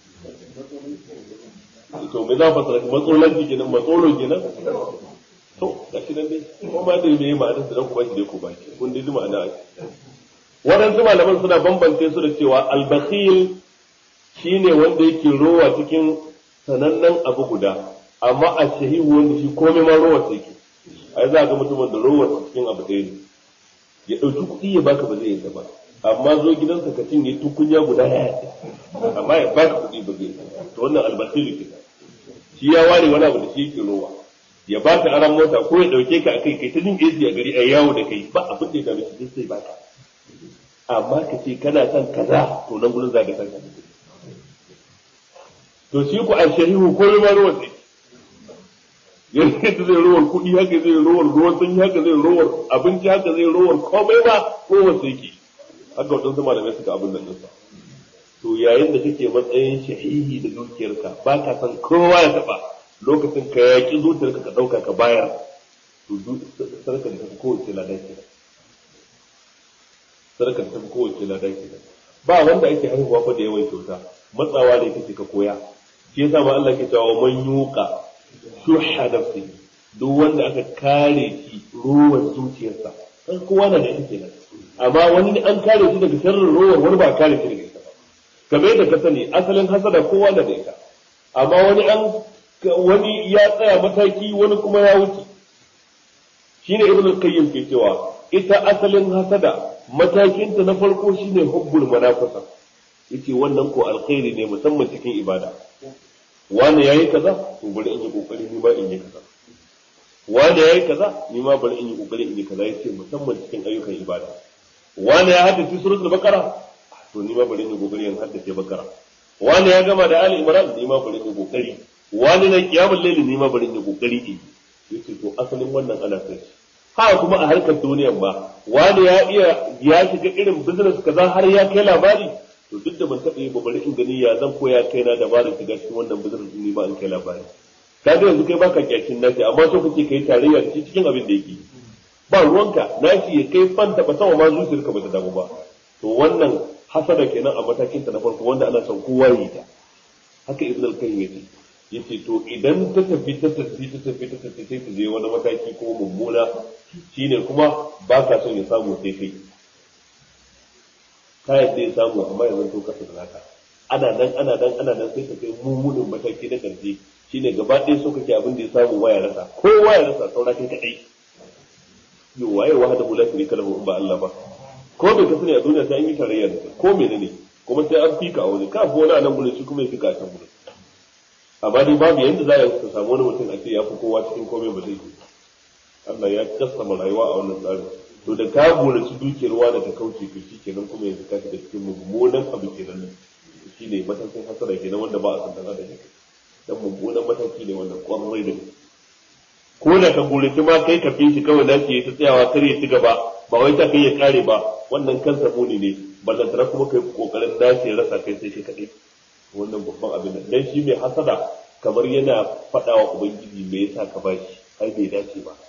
Speaker 1: to me za fa sarki matsolanci kenan matsolo kenan to ga shi nan dai kuma ba da me ma'anar da ku ba shi dai ku ba shi kun dai ma'ana waɗansu malaman suna bambance su da cewa albakhil shine wanda yake rowa cikin sanannen abu guda amma a shahihu wanda shi komai ma rowa sai ke ai za ga mutumin da rowa cikin abu ɗaya ne ya ɗauki kuɗi ya baka ba zai yadda ba amma zo gidansa ka cinye tukunya guda ɗaya amma ya baka kuɗi ba zai yadda to wannan albakhil ke shi ya ware wani abu da shi yake rowa ya baka aran mota ko ya ɗauke ka akai kai ta jin AC a gari a yawo da kai ba abin da ya dame shi sai baka amma ka ce kana son kaza to nan gurin zaga san ka to shi ku al-shahihu ko ma ruwan sai yadda zai ruwan kuɗi haka zai ruwan sanyi haka zai ruwan abinci haka zai ruwan komai ba ko wasu yake haka waɗansu malamai suka abin nan ɗinsa to yayin da kake matsayin shahihi da dukiyarka ba ka san kowa ya taɓa lokacin ka yaƙi zuciyarka ka ɗauka ka bayar to sarkar da ta kowace ladan kenan sarkar ta kowace ladan kenan ba wanda ake haihuwa fa da yawan kyauta matsawa ne kake ka koya shi yasa ma Allah ke cewa man yuqa shuhha nafsi duk wanda aka kare shi ruwan zuciyarsa kan kowa na da ita kenan amma wani an kare shi daga sharrin ruwan wani ba kare shi daga ita ba kamar yadda ka sani asalin hasada kowa na da ita amma wani ya tsaya mataki wani kuma ya wuce shine ibnu qayyim ke cewa ita asalin hasada matakinta na farko shine hubbul manafasa yace wannan ko alkhairi ne musamman cikin ibada wani yayi kaza to bari in yi kokari ni ba in yi kaza wani yayi kaza ni ma bari in yi kokari in yi kaza yace musamman cikin ayyukan ibada wani ya haddace suratul baqara to ni ma bari in yi kokari in haddace baqara wani ya gama da ali imran ni ma bari in yi kokari wani na qiyamul layl ni ma bari in yi kokari in yace to asalin wannan ana sai ha kuma a harkar duniyar ma wani ya shiga irin business kaza har ya kai labari to duk da ban taɓa yi ba bari in gani ya zan koya kaina dabarar shiga cikin wannan business ni ba in kai labari kaga yanzu kai baka kyakin nashi amma so kake kai tarayya da shi cikin abin da yake ba ruwanka nashi ya kai fanta ba sama ma zuciyarka ba ta damu ba to wannan hasada kenan a matakin ta na farko wanda ana son kowa yi ta haka ibn al-qayyim yace to idan ta tafi sai ta je wani mataki ko mummuna shine kuma ba ka son ya samu sai kai ka yadda ya samu amma yanzu to kasa da haka ana nan sai ka kai mummunin mataki na karshe shine gaba ɗaya so kake abin da ya samu waya rasa ko waya rasa saura kai kadai yo waye wahada la sharika lahu ba Allah ba ko bai kasance a duniya sai an yi tarayya da ko menene kuma sai an fika a wani ka ko wani nan gurin shi kuma ya fika a can gurin amma dai babu yanda za a samu wani mutum a ce ya fi kowa cikin komai ba zai yi Allah ya kasama rayuwa a wannan tsarin to da ka goraci dukiyar ruwa da ta kauce to shi kenan kuma yanzu ka shiga cikin mummunan abu kenan shi ne matakin hasara kenan wanda ba a san dan adam dan mummunan mataki ne wannan kwarai da ko da ka goraci ma kai ka fi shi kawai nashi ya ta tsayawa kar ya ci gaba ba wai ta kai ya kare ba wannan kansa muni ne ballantana kuma kai kokarin nashi ya rasa kai sai kai kaɗai wannan babban abin da dan shi mai hasada kamar yana faɗa wa ubangiji me yasa ka bashi ai bai dace ba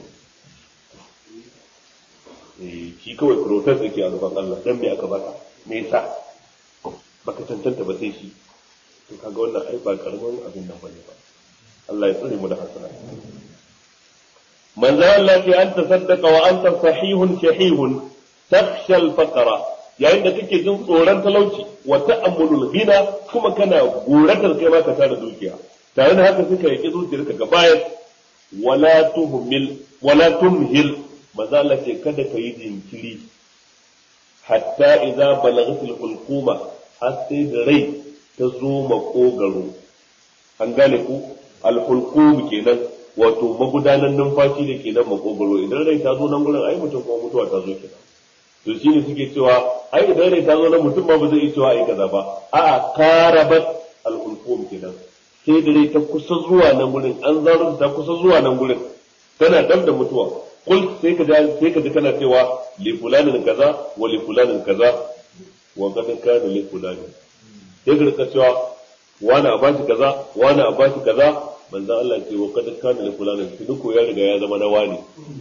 Speaker 1: shi kawai protest yake a gaban Allah dan me aka baka me yasa baka tantanta ba sai shi to kaga wannan ai ba karamin abin nan bane ba Allah ya tsare mu da hasada manzo Allah ya anta saddaqa wa anta sahihun shahihun takhsha al-faqra yayin da kake jin tsoron talauci wa ta'ammulul ghina kuma kana guratar kai ma ka tara dukiya tare da haka suka yaki zuciyarka ga bayan wala tumhil maza Allah ce kada ka yi jinkiri hatta idza balaghatil hulquma har sai da rai ta zo makogaro an gane ku al-hulqum kenan wato magudanan numfashi da ke nan makogaro idan rai ta zo nan gurin ai mutum kuma mutuwa ta zo kenan to shine suke cewa ai idan rai ta zo nan mutum ba zai iya cewa ai kaza ba a'a karabat al-hulqum kenan sai da rai ta kusa zuwa nan gurin an zaro ta kusa zuwa nan gurin tana dab da mutuwa kul sai ka ji kana cewa li fulanin kaza wa li fulanin kaza wa qad kana li fulanin sai ka rika cewa wani a bashi kaza wani a bashi kaza manzon Allah ce wa qad kana li fulanin duk ya riga ya zama na wani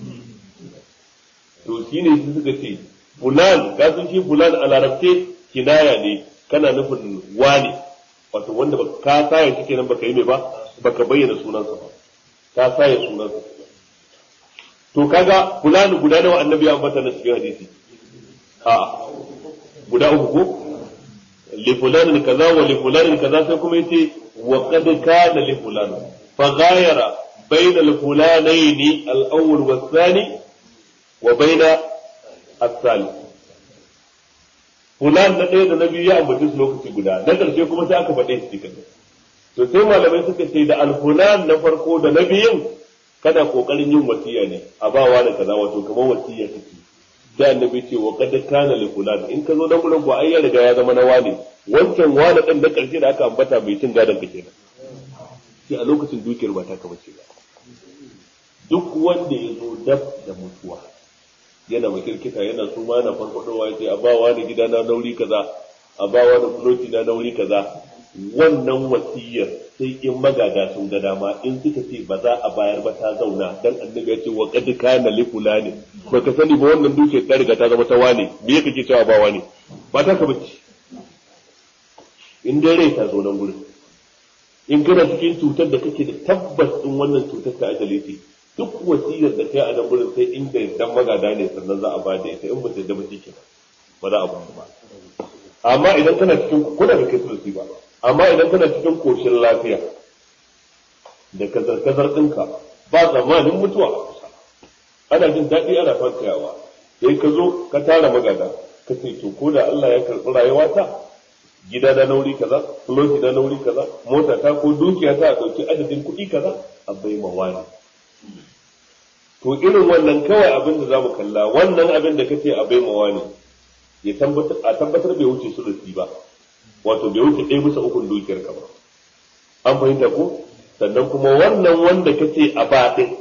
Speaker 1: to shine su suka ce fulan ka san shi fulan a larabce kinaya ne kana nufin wani wato wanda ka saya shi kenan baka yi mai ba baka bayyana sunansa ba ka saya sunansa to kaga fulani guda nawa annabi ya ambata na cikin hadisi a guda uku ko li fulanin kaza wa li fulanin kaza sai kuma yace wa qad kana li fulan fa ghayara bayna al fulanayn al awwal wa thani wa bayna al-thalith fulan na ɗaya da na biyu ya ambaci su lokaci guda na ƙarshe kuma sai aka faɗe shi cikin to sai malamai suka ce da al-fulan na farko da na biyun kada kokarin yin wasiya ne a ba wa da kaza wato kamar wasiya take da annabi ce wa qad kana li fulan in ka zo dan gurin ko ai ya riga ya zama na wani wancan wani dan da ƙarshe da aka ambata bai cin gadon ka kenan sai a lokacin dukiyar ba ta ka bace ba duk wanda ya zo dab da mutuwa yana makirkita yana su ma na farfadowa ya ce a bawa da gida na nauri kaza a bawa da fuloti na nauri kaza wannan wasiyar sai in magada sun ga dama in suka ce ba za a bayar ba ta zauna dan annabi ya ce wa qad kana li fulani baka sani ba wannan duke ta riga ta zama ta wane me kake cewa ba wane ba ta ka bace in dai rai ta zo nan gurin in kana cikin cutar da kake da tabbas din wannan cutar ta ajale ce duk wasiyar da kai a nan gurin sai inda dan magada ne sannan za a ba da ita in ba ta da bace kenan ba za a ba ba amma idan kana cikin kuna da kai ba amma idan kana cikin koshin lafiya da kazar-kazar ɗinka ba zamanin mutuwa a kusa ana jin daɗi ana farkayawa sai ka zo ka tara magada ka ce to ko da Allah ya karɓi rayuwata gida na nauri kaza fuloti na nauri kaza mota ta ko dukiya ta a ɗauki adadin kuɗi kaza a bai ma wani to irin wannan kawai abin da za mu kalla wannan abin da kace a bai ma wani ya tabbatar bai wuce su ba wato bai wuce ɗaya bisa ukun dukiyar ka ba an fahimta ko sannan kuma wannan wanda kace a baɗin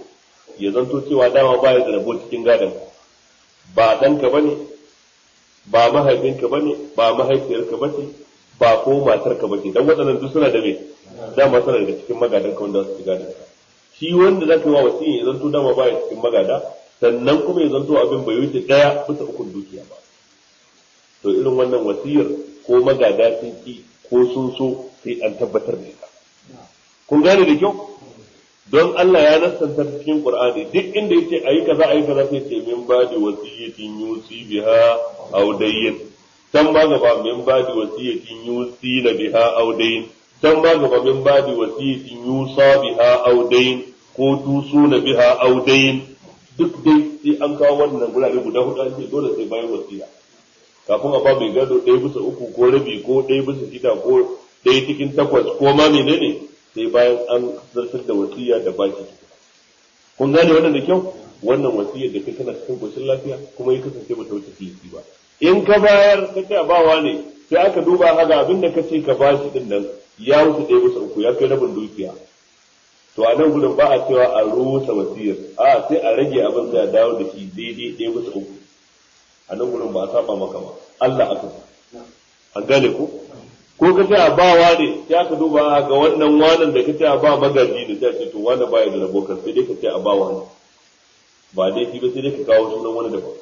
Speaker 1: ya zanto cewa dama ba ya da rabo cikin gadon ba ɗanka ba ne ba mahaifinka ba ne ba mahaifiyarka ba ce ba ko matarka ba ce don waɗannan duk suna da me dama suna daga cikin magadan ka wanda su ci gadon ka shi wanda za ka yi wa wasiyin ya zanto dama ba ya cikin magada sannan kuma ya zanto abin bai wuce ɗaya bisa ukun dukiya ba to irin wannan wasiyar ko magada sun ki ko sun so sai an tabbatar da ita kun gane da kyau don Allah ya nassanta cikin Qur'ani duk inda yace ayi kaza sai ce min badi wasiyatin yusi biha aw dayyin dan ba gaba min badi wasiyatin yusi biha aw dayyin dan ba gaba min badi wasiyatin yusa biha aw dayyin ko tusuna biha aw dayyin duk dai sai an kawo wannan gurare guda hudu an ce dole sai bayan wasiya kafin a ba mai gado 1/3 ko rabi ko 1/6 ko 1/8 ko ma menene sai bayan an zartar da wasiya da baki kun gane wannan da kyau wannan wasiyar da kai kana cikin koshin lafiya kuma ya kasance bata wuce filisi ba in ka bayar ka ce bawa ne sai aka duba haga abin da ka ce ka bashi din nan ya wuce 1/3 ya kai rabin dukiya to a nan gudun ba a cewa a rusa wasiyar a sai a rage abin da ya dawo da shi daidai 1/3 a nan gudun ba a saba maka ba Allah aka an gane ko ka ce a bawa ne sai aka duba ga wannan wanan da ka ce a ba magaji ne sai ce to wani baya da rabo kan sai dai ka ce a ba wani ba dai shi ba sai dai ka kawo sunan wani daban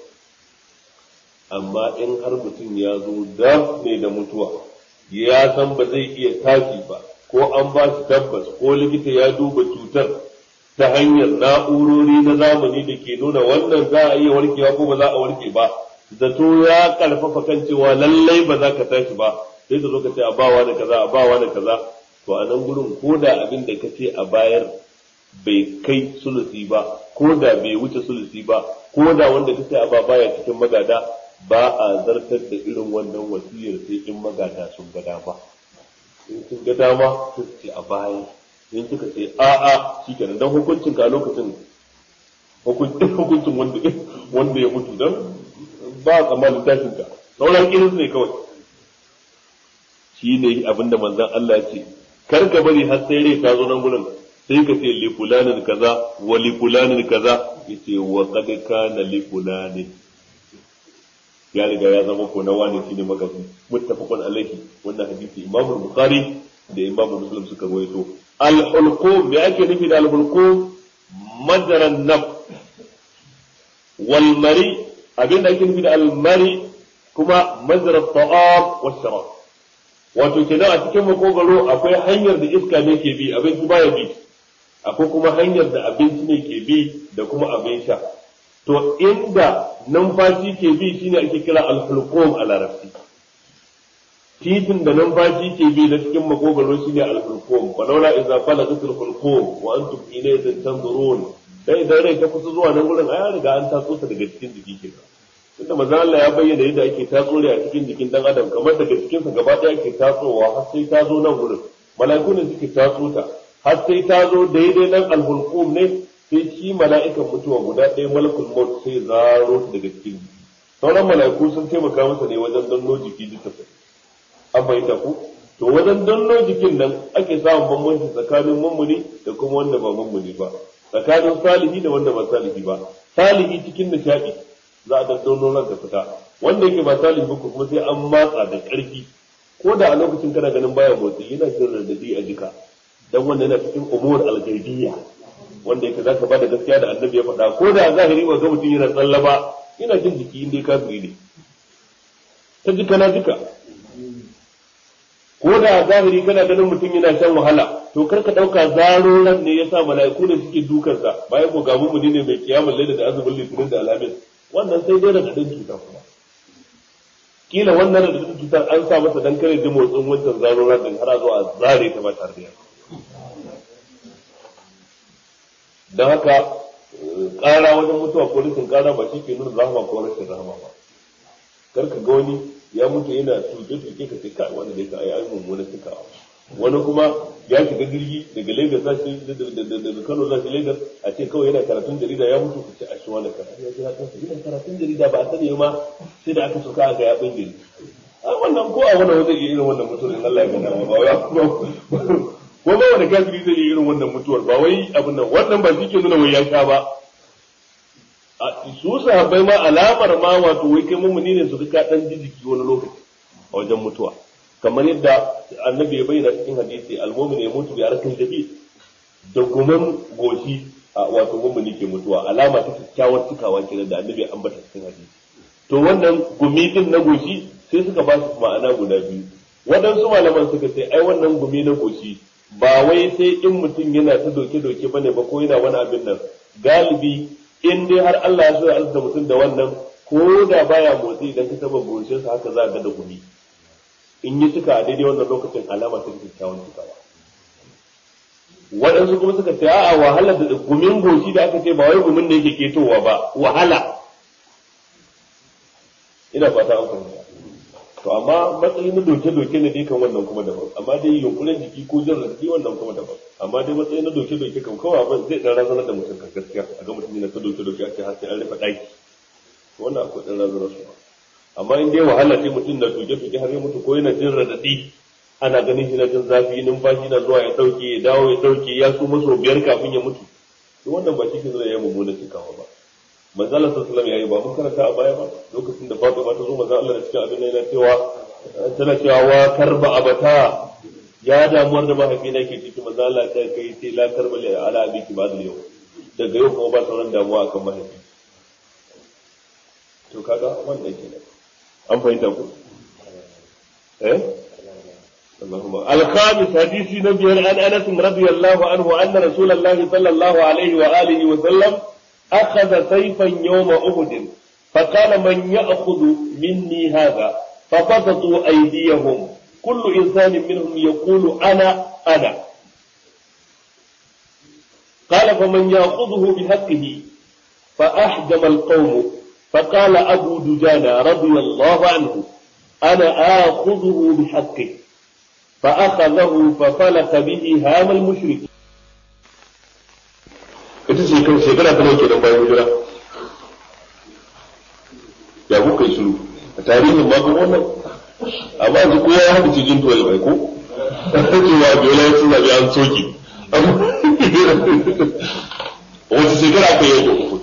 Speaker 1: amma in har mutum ya zo da mai da mutuwa ya san ba zai iya tashi ba ko an ba shi tabbas ko likita ya duba cutar ta hanyar na'urori na zamani da ke nuna wannan za a iya warkewa ko ba za a warke ba zato ya karfafa kan cewa lallai ba za ka tashi ba sai ka zo ka ce a bawa da kaza a bawa da kaza to a nan gurin ko da abin da ka ce a bayar bai kai sulusi ba ko da bai wuce sulusi ba ko da wanda ka ce a ba baya cikin magada ba a zartar da irin wannan wasiyar sai in magada sun ga dama in sun ga dama su ce a bayar in suka ce a'a shikenan dan hukuncin ka a lokacin hukuncin wanda ya mutu dan ba tsammanin tashin ka sauran irin ne kawai shi ne abinda manzan Allah ya ce kar ka bari har sai rai ta zo nan gurin sai ka ce li fulanin kaza wa li fulanin kaza yace wa qad kana li fulanin ya riga ya zama ko na wani shine magazi muttafaqun alaihi wannan hadisi Imam Bukhari da Imam Muslim suka rawaito al-hulqum me ake nufi da al-hulqum madaran naf wal mari abinda ake nufi da al-mari kuma madara ta'am wa sharab wato kenan a cikin makogaro akwai hanyar da iska ne ke bi abinci baya bi akwai kuma hanyar da abinci ne ke bi da kuma abin sha to inda numfashi ke bi shine ake kira al-hulqum a larabci titin da numfashi ke bi na cikin makogaro shine al-hulqum walaula idza balagat al-hulqum wa antum ilayhi tanzurun dai idan rai ta kusa zuwa nan gurin ai riga an tatso ta daga cikin jiki kenan tunda manzo Allah ya bayyana yadda ake tatsore a cikin jikin dan adam kamar daga cikin sa gaba ɗaya ake tatsowa har sai ta zo nan gurin mala'iku ne suke tatso ta har sai ta zo daidai nan al-hulqum ne sai shi mala'ikan mutuwa guda ɗaya malakul maut sai zaro ta daga cikin jiki sauran mala'iku sun taimaka masa ne wajen danno jiki duka sai an bayyana ku to wajen danno jikin nan ake samun bambanci tsakanin mummuni da kuma wanda ba mummuni ba tsakanin salihi da wanda ba salihi ba salihi cikin nishadi za a daddono ran da fita wanda yake ba salihi ba kuma sai an matsa da ƙarfi ko da a lokacin kana ganin baya motsi yana jin radadi a jika dan wanda yana cikin umur al-ghaibiyya wanda yake zaka bada gaskiya da annabi ya faɗa ko da zahiri ba ga mutum yana tsallaba yana jin jiki inda kafiri ne ta jika na jika ko da zahiri kana ganin mutum yana shan wahala to kar ka dauka zaro ran ne yasa mala'iku ne suke dukansa bayan ko gamu mu ne mai kiyamul laila da azumin litinin da alhamis wannan sai dai da cuta kuma kila wannan da cutar an sa masa dan kare ji motsin wancan zaro ran din har a zo a zare ta ba tare da dan haka ƙara wajen mutuwa ko rashin ƙara ba shi ke nuna rahama ko rashin rahama ba kar ka ga wani ya mutu yana tuke-tuke ka ce kai wanda dai ka ai mummuna suka wani kuma ya shiga jirgi daga Lagos sashi daga Kano sashi Lagos a ce kawai yana karatun jarida ya mutu ka ce a shi wani karatu ya jira kansa yana karatun jarida ba a sani ma sai da aka soka aka ya bangare a wannan ko a wannan wanda ke irin wannan mutuwar in Allah ya gana ba wai ko ba wani kafiri zai yi irin wannan mutuwar ba wai abin nan wannan ba shi ke nuna wai ya sha ba su sahabbai ma alamar ma wato wai kai mummuni ne su duka dan jijiki wani lokaci a wajen mutuwa kamar yadda annabi ya bayyana cikin hadisi al-mu'min yamutu bi arkan jabi da gumin goshi wato mummuni ke mutuwa alama ta kyakkyawar cikawa kenan da annabi ya ambata cikin hadisi to wannan gumi din na goshi sai suka ba su ma'ana guda biyu waɗansu malaman suka ce ai wannan gumi na goshi ba wai sai in mutum yana ta doke-doke bane ba ko yana wani abin nan galibi in dai har Allah ya so ya arzuta mutum da wannan ko da baya motsi idan ka taba goshin sa haka za ka ga da gumi in yi cika a daidai wannan lokacin alama ta kyakkyawan cikawa waɗansu kuma suka ce a'a wahala da gumin goshi da aka ce ba wai gumin da yake ketowa ba wahala ina fata an fahimta to amma matsayin na doke-doke ne dai kan wannan kuma daban amma dai yunkurin jiki ko jin radadi wannan kuma daban amma dai matsayin na doke-doke kan kawai abin zai dan razanar da mutum kan gaskiya a ga mutum yana ta doke-doke a ce har sai an rufe ɗaki wannan akwai dan razanar su amma in dai wahala ce mutum na doke-doke har ya mutu ko yana jin radadi ana ganin shi na jin zafi numfashi na zuwa ya dauke ya dawo ya dauke ya su maso biyar kafin ya mutu to wannan ba shi ke zai yi mummunan cikawa ba manzo Allah sallallahu alaihi wasallam yayi ba mun karanta a baya ba lokacin da Fatima ta zo manzo Allah da cikin abin yana cewa tana cewa wa karba abata ya damuwar da mahaifina ke ciki manzo Allah ta kai sai la karba li ala abiki ba da yau daga yau kuma ba sauran damuwa akan mahaifi to kaga wannan kenan an fahimta ku اللهم الخامس حديث نبي عن انس رضي الله عنه ان رسول الله صلى الله عليه واله وسلم اخذ سيفا يوم احد فقال من ياخذ مني هذا فبسطوا ايديهم كل انسان منهم يقول انا قال فمن ياخذه بحقه فاحجم القوم فقال ابو دجانه رضي الله عنه انا اخذه بحقه فأخذه ففلك به هام المشرك ita ce kan shekara ta nauke don bayan hijira ya kuka yi shiru a tarihin makon wannan amma yanzu kowa ya haɗu cikin tuwal bai ko cewa biola ya suna bi an soke wata shekara aka yi yadda uhud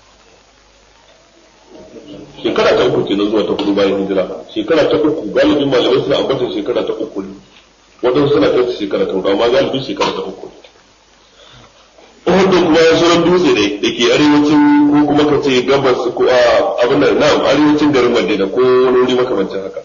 Speaker 1: shekara ta uku kenan zuwa ta hudu bayan hijira shekara ta uku galibin malamai suna ambatan shekara ta uku ne waɗansu suna kai shekara ta hudu amma galibin shekara ta uku Uhud kuma ya sauran dutse ne da ke arewacin ko kuma ka ce gabas ko abin da na arewacin garin Madina ko wani wuri makamancin haka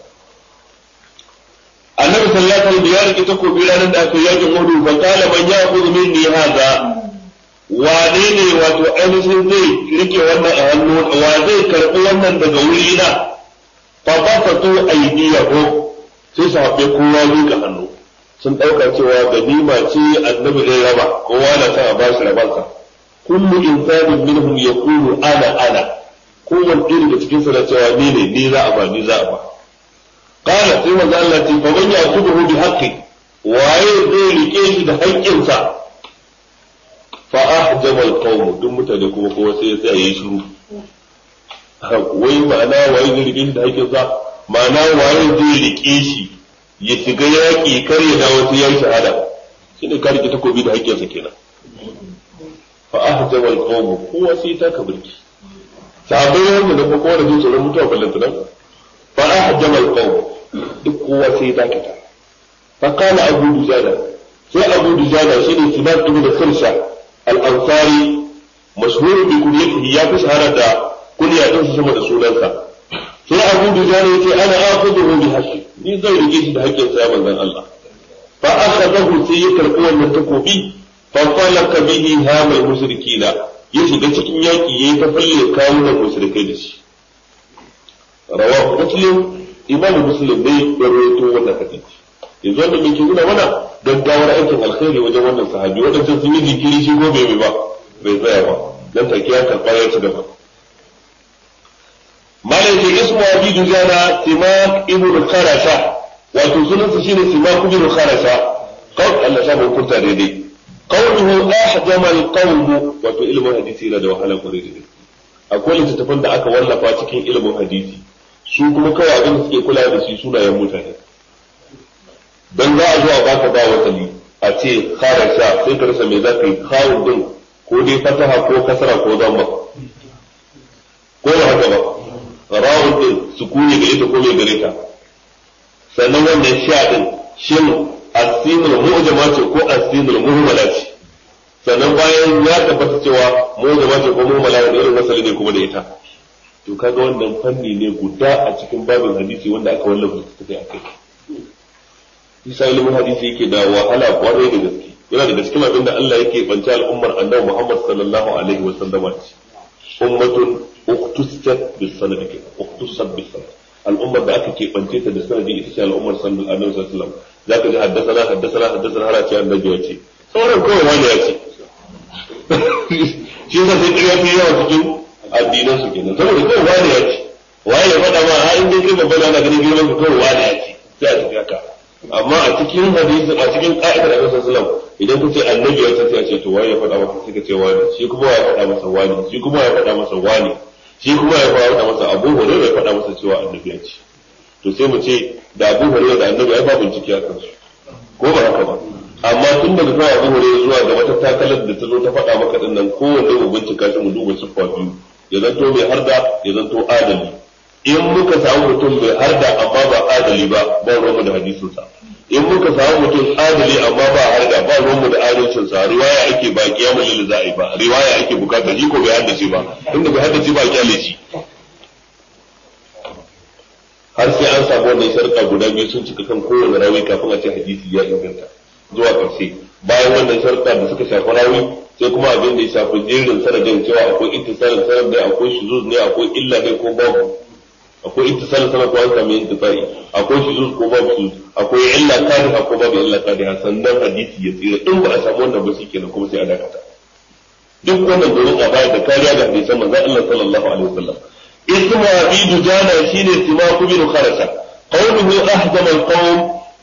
Speaker 1: Annabi sallallahu alaihi wasallam ya rike takobi ranar da aka yakin Uhud fa qala man ya'khudhu minni hadha wane ne wato ainihin zai rike wannan a hannu wa zai karɓi wannan daga wurina fa basatu aydiyahu sai sahabbai kowa rika hannu sun ɗauka cewa ganima ce annabi zai raba kowa na sa a bashi rabansa kullu insanin minhum yaqulu ana kowanne ɗaya daga cikin su na cewa ni za a ba qala sai manzo Allah ce fa man ya'khudhu bi haqqi waye zai rike shi da haƙƙinsa fa ahjama al-qawm duk mutane kuma kowa sai ya tsaya yayi shiru wai ma'ana waye zai rike shi da haƙƙinsa ma'ana waye zai rike shi ya shiga yaƙi kar ya dawo sai ya yi shahada shine ka rike takobi da haƙƙinsa kenan fa ahjama al-qawm kowa sai ta kabirki sahabbai wanda da kowa da jin tsoron mutuwa ballantunan fa ahjama al-qawm duk kowa sai ta kita fa qala abu dujana sai abu dujana shine sinan ibn khirsha al-ansari mashhur bi kunyatihi ya fi shahara da kunya din sama da sunansa sai abu dujana yace ana akhudhu bi haqqi ni zai rike shi da haƙƙin sa manzon Allah fa akhadahu sai ya karɓi wannan takobi fa falaka bihi hamal mushrikina ya shiga cikin yaki yayi ta falle kawunan mushrikai da shi rawahu muslim imam muslim ne ya rawaito wannan hadisi yanzu wanda muke nuna mana gaggawar aikin alkhairi wajen wannan sahabi wadannan sun yi jinkiri shi ko bai tsaya ba dan take ya karɓa ya ci gaba malai ce ismu abi dujana simak ibnu kharasha wato sunansa shine simak ibnu kharasha qaul Allah sa mun kunta daidai qawluhu ahjama alqawm wato ilmin hadisi yana da wahala kwarai da akwai littattafan da aka wallafa cikin ilmin hadisi su kuma kawai abin da suke kula da shi sunayen mutane dan za a zo a baka ba wasali a ce kharasha sai ka rasa me zaka yi khawun din ko dai fataha ko kasra ko zamma ko ba haka ba rawun din sukuni da ita ko mai gare ta sannan wannan sha din shin asinul mu'jama ce ko asinul muhmala ce sannan bayan ya tabbata cewa mu'jama ce ko muhmala ne irin masali ne kuma da ita to kaga wannan fanni ne guda a cikin babin hadisi wanda aka wallafa tafi akai isa ilimin hadisi yake da wahala kwarai da gaske yana da gaske abin da Allah yake bance al'ummar annabi Muhammad sallallahu alaihi wa sallama ce ummatun uqtusat bis sanad al'ummar da aka ke bance ta da sanadi ita ce al'ummar sallallahu alaihi wa sallam zaka ji haddathana har ce annabi ya ce sauran kawai wani ya ce shi yasa sai kiriya fi yawa cikin addinan su kenan saboda kawai wani ya ce waye ya faɗa ma har inda kai babban ana ganin girman ka kawai wani ya ce sai a tafi haka amma a cikin hadisi a cikin ka'idar Annabi sallallahu alaihi wasallam idan kace annabi ya ce sai a ce to waye ya faɗa maka sai ka ce wani shi kuma ya faɗa masa wani shi kuma ya faɗa masa wani shi kuma ya faɗa masa Abu Hurairah ya faɗa masa cewa annabi ya ce to sai mu ce da Abu Hurairah da annabi ai ba bincike a kansu ko ba haka ba amma tun daga kawai Abu Hurairah zuwa ga wata takalar da ta zo ta faɗa maka din nan kowanne mu bincika shi mu duba siffa biyu ya zanto mai harda ya zanto adali in muka samu mutum mai harda amma ba adali ba ruwanmu da hadisinsa in muka samu mutum adali amma ba harda ba ruwanmu da adalcinsa riwaya ake ba kiyamul lil za'i ba riwaya ake bukata ji ko bai haddace ba inda bai haddace ba kyale shi har sai an samu wannan sharka guda biyu sun cika kan kowane rawi kafin a ce hadisi ya inganta zuwa ƙarshe bayan wannan sharka da suka shafi rawi sai kuma abin da ya shafi jerin sanadin cewa akwai ittisalin sanad ne akwai shuzuz ne akwai illa ne ko babu akwai ittisalin sanad ko an samu intisai akwai shuzuz ko babu shuzuz akwai illa kadiha ko babu illa kadiha sannan hadisi ya tsira in ba a samu wannan ba shikenan kuma sai a dakata duk wannan domin a bayar da kariya ga hadisan manzon Allah sallallahu alaihi wasallam ismu abi dujana shine simaku bin kharasa qawluhu ahdama alqawm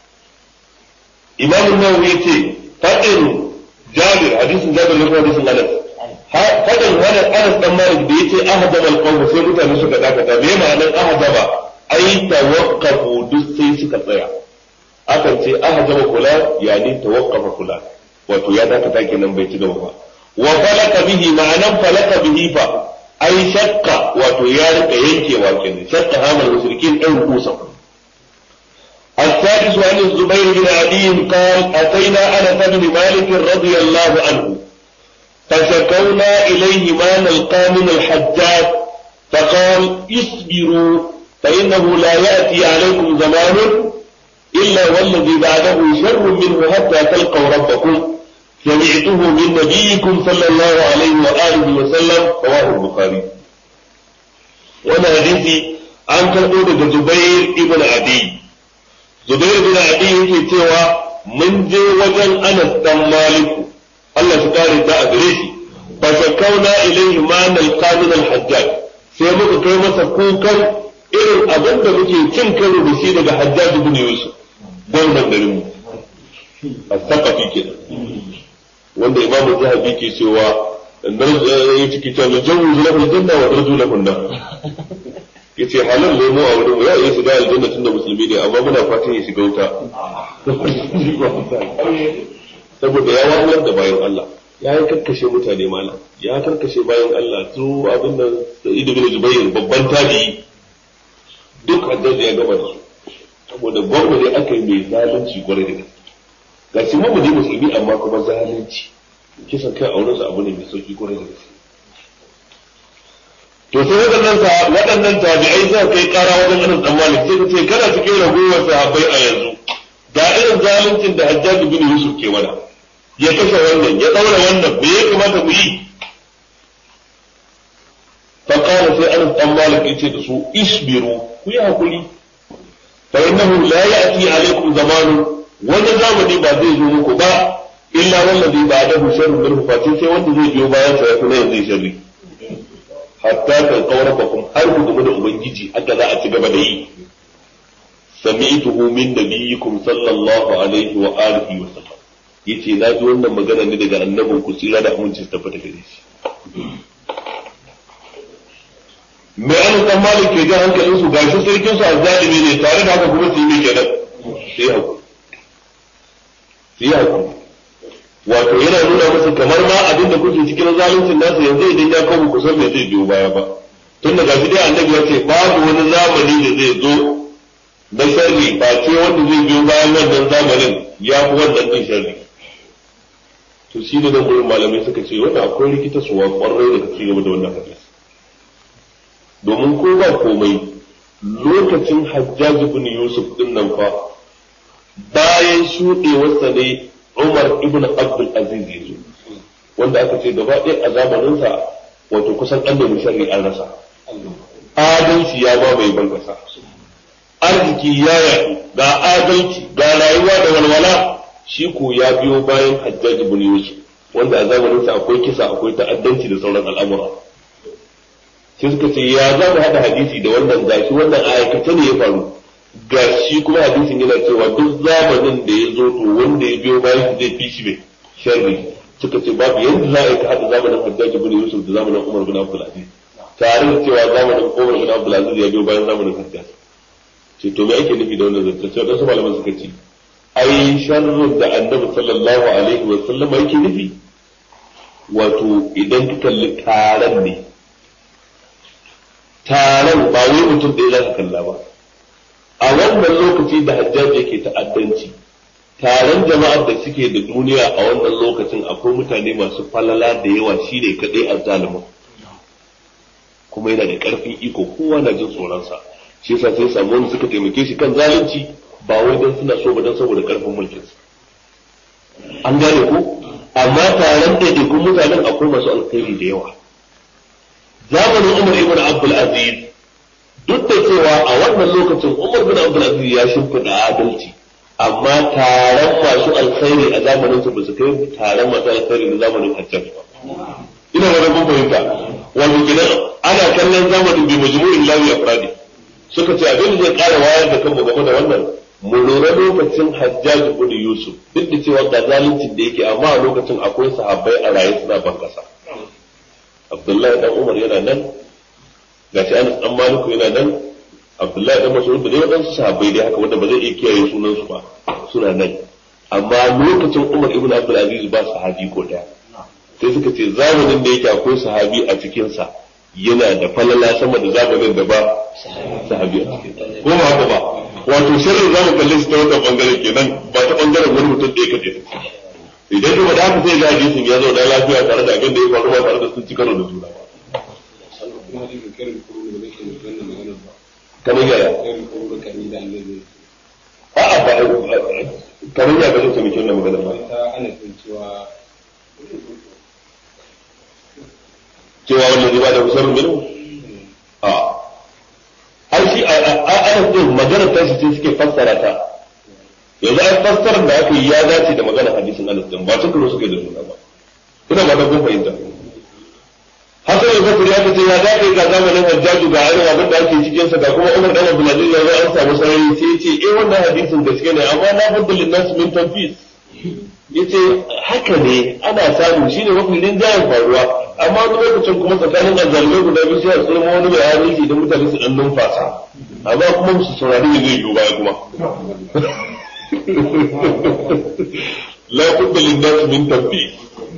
Speaker 1: imam an-nawawi ce fadin jabir hadisin jabir ne ko hadisin anas fadin wannan anas dan malik da yace ahdama alqawm sai mutane suka dakata me ma'anar ahdama ai tawaqqafu duk sai suka tsaya akan ce ahdama kula yani tawaqqafa kula wato ya dakata kenan bai ci gaba ba wa falaka bihi ma'anan falaka bihi fa ai shakka wato ya rika yankewa kenan shakka hamal mushrikin ɗan kusa السادس عن الزبير بن عدي قال أتينا أنس بن مالك رضي الله عنه فشكونا إليه ما نلقى من الحجاج فقال اصبروا فإنه لا يأتي عليكم زمان إلا والذي بعده شر منه حتى تلقوا ربكم سمعته من نبيكم صلى الله عليه وآله وسلم رواه البخاري وانا حديثي عن كربو زبير ابن عدي زبير بن عدي yake cewa mun je wajen Anas dan Maliku Allah shi kare da a gare shi fa shakauna ilayhi ma nalqa min al-hajjaj sai muka kai masa kukan irin abin da muke cin karo da shi daga Hajjaj ibn Yusuf gwamnan garin mu as-Saqafi kenan wanda Imam Zahabi ke cewa ya ciki cewa jawzu lahu janna wa raju lahu nar yace halal ne mu a wurin ya yi shiga aljanna tunda musulmi ne amma muna fatan ya shiga wuta saboda ya wahalar da bayan Allah ya yi karkashe mutane malam ya karkashe bayan Allah su abin da Sa'id bin Jubayr babban tabi'i duk haddace ya gaba da su saboda gwamnati aka yi mai zalunci kwarai da gaske ga shi mu ne musulmi amma kuma zalunci kisan kai auren su abu ne mai sauki kwarai da gaske to sai waɗannan tabi'ai suka kai ƙara wajen Anas dan Malik sai ce kana cikin ragowar sahabbai a yanzu ga irin zaluncin da Hajjaj bin Yusuf ke mana ya kashe wannan ya daura wannan me ya kamata mu yi fa qala sai Anas dan Malik yace da su isbiru ku yi hakuri fa innahu la ya'ti alaikum zamanun wani zamani ba zai zo muku ba illa wallazi ba'dahu sharrun minhu fa sai wanda zai biyo bayan sa ya kuma yanzu sharri hatta kan qawrabakum har ku gaba da ubangiji haka za a ci gaba da yi sami'tuhu min nabiyyikum sallallahu alaihi wa alihi wa sallam yace na ji wannan magana ne daga annabin ku tsira da aminci ta fita gare shi me an san malik ke ga hankalin su gashi sarkin su azzalimi ne tare da haka kuma su yi kenan sai hakuri wato yana nuna musu kamar ma abinda kuke cikin zaluncin nasu yanzu idan ya kawo ku san me zai biyo baya ba tun da gashi dai annabi ya ce babu wani zamani da zai zo na sharri ba ce wanda zai biyo bayan wannan zamanin ya fi wannan din sharri. To shi ne nan gurin malamai suka ce wannan akwai rikita suwa kwarai da kake game da wannan hadisi. Domin ko ba komai lokacin Hajjaj ibn Yusuf din nan fa bayan shuɗewarsa ne Umar ibn Abdul Aziz ya zo, wanda aka ce gaba ɗaya a zamaninsa wato kusan an nemi sharri an rasa. Adalci ya ba mai ban kasa, arziki ya yaɗu, ga adalci ga rayuwa da walwala, shi ko ya biyo bayan Hajjaj ibn Yusuf wanda a zamaninsa akwai kisa akwai ta'addanci da sauran al'amura. Sai suka ce ya za mu haɗa hadisi da wannan gashi wannan aikace ne ya faru, gashi kuma hadisin yana cewa duk zamanin da ya zo to wanda ya biyo bayan zai fi shi mai sharri. Suka ce babu yadda za a yi ka haɗa zamanin Hajjaj ibn Yusuf da zamanin Umar bin Abdul Aziz, tare da cewa zamanin Umar bin Abdul Aziz ya biyo bayan zamanin Hajjaj. Ce to me ake nufi da wannan zance? Sai wasu malaman suka ce ai sharrin da Annabi sallallahu alaihi wa sallam yake nufi wato idan ka kalli taron ne, taron ba wai mutum ɗaya za ka kalla ba. A wannan lokaci da Hajjaj yake ta'addanci, taron jama'ar da suke da duniya a wannan lokacin akwai mutane masu falala da yawa, shi ne kaɗai azzalimin, kuma yana da ƙarfin iko, kowa na jin tsoronsa. Shi yasa sai samu wanda suka taimake shi kan zalunci ba wai don suna so ba don saboda ƙarfin mulkinsa. An gane ko? Amma taron ɗaiɗaikun mutanen akwai masu alkhairi da yawa. Zamanin Umar ibn Abdul Aziz, duk da cewa a wannan lokacin Umar ibn Abdul Aziz ya shimfiɗa adalci, amma taron masu alkhairi a zamanin su ba su kai taron masu alkhairi na zamanin Hajjaj ba. Ina wani kun fahimta, wato kenan ana kallon zamanin bi majmu'in lawi afradi. Suka ce abin da zai ƙara wayar da kanmu game da wannan, mu lura lokacin Hajjaj ibn Yusuf, duk da cewa ga zaluncin da yake, amma a lokacin akwai sahabbai a raye suna ban kasa. Abdullahi dan Umar yana nan, gashi Anas dan Maliku yana nan, Abdullahi dan Mas'ud da waɗansu sahabbai dai haka wanda ba zai iya kiyaye sunan su ba, suna nan. Amma lokacin Umar ibn Abdul Aziz ba sahabi ko daya. Sai suka ce zamanin da yake akwai sahabi a cikin sa yana da falala sama da zamanin da ba sahabi a cikin sa. Ko ba haka ba? Wato sharri zamu kalle shi ta wannan bangaren kenan, ba ta bangaren wani mutum da yake kace. Idan kuma da haka sai ga hadisin ya zo da lafiya tare da abin da ya faru ba tare da sun ci karo da juna ba. Kamar yaya? A'a ba kamar ya ga mutum ke wannan magana ba. Cewa wannan riba da kusurin minu? A har shi ana ce magana ta shi suke fassara ta. Yanzu ai fassarar da aka yi ya dace da magana hadisin Anas din, ba su karo suke da juna ba. Ina ba ta kun fahimta. Hasan al-Basri ya ce ya dace ga zamanin Hajjaj ga irin abin da ake cikin sa, ga kuma Umar dan Abdul Aziz ya zo an samu sarari, sai ya ce wannan hadisin gaske ne, amma na fadda linnas min tanfis. Yace haka ne ana samu, shine mafi rinjayen faruwa, amma wani lokacin kuma tsakanin azzalumai guda biyu sai a tsirma wani mai adalci da mutane su dan numfasa, amma kuma su saurari ne zai yiwu baya kuma. La budda linnas min tanfis.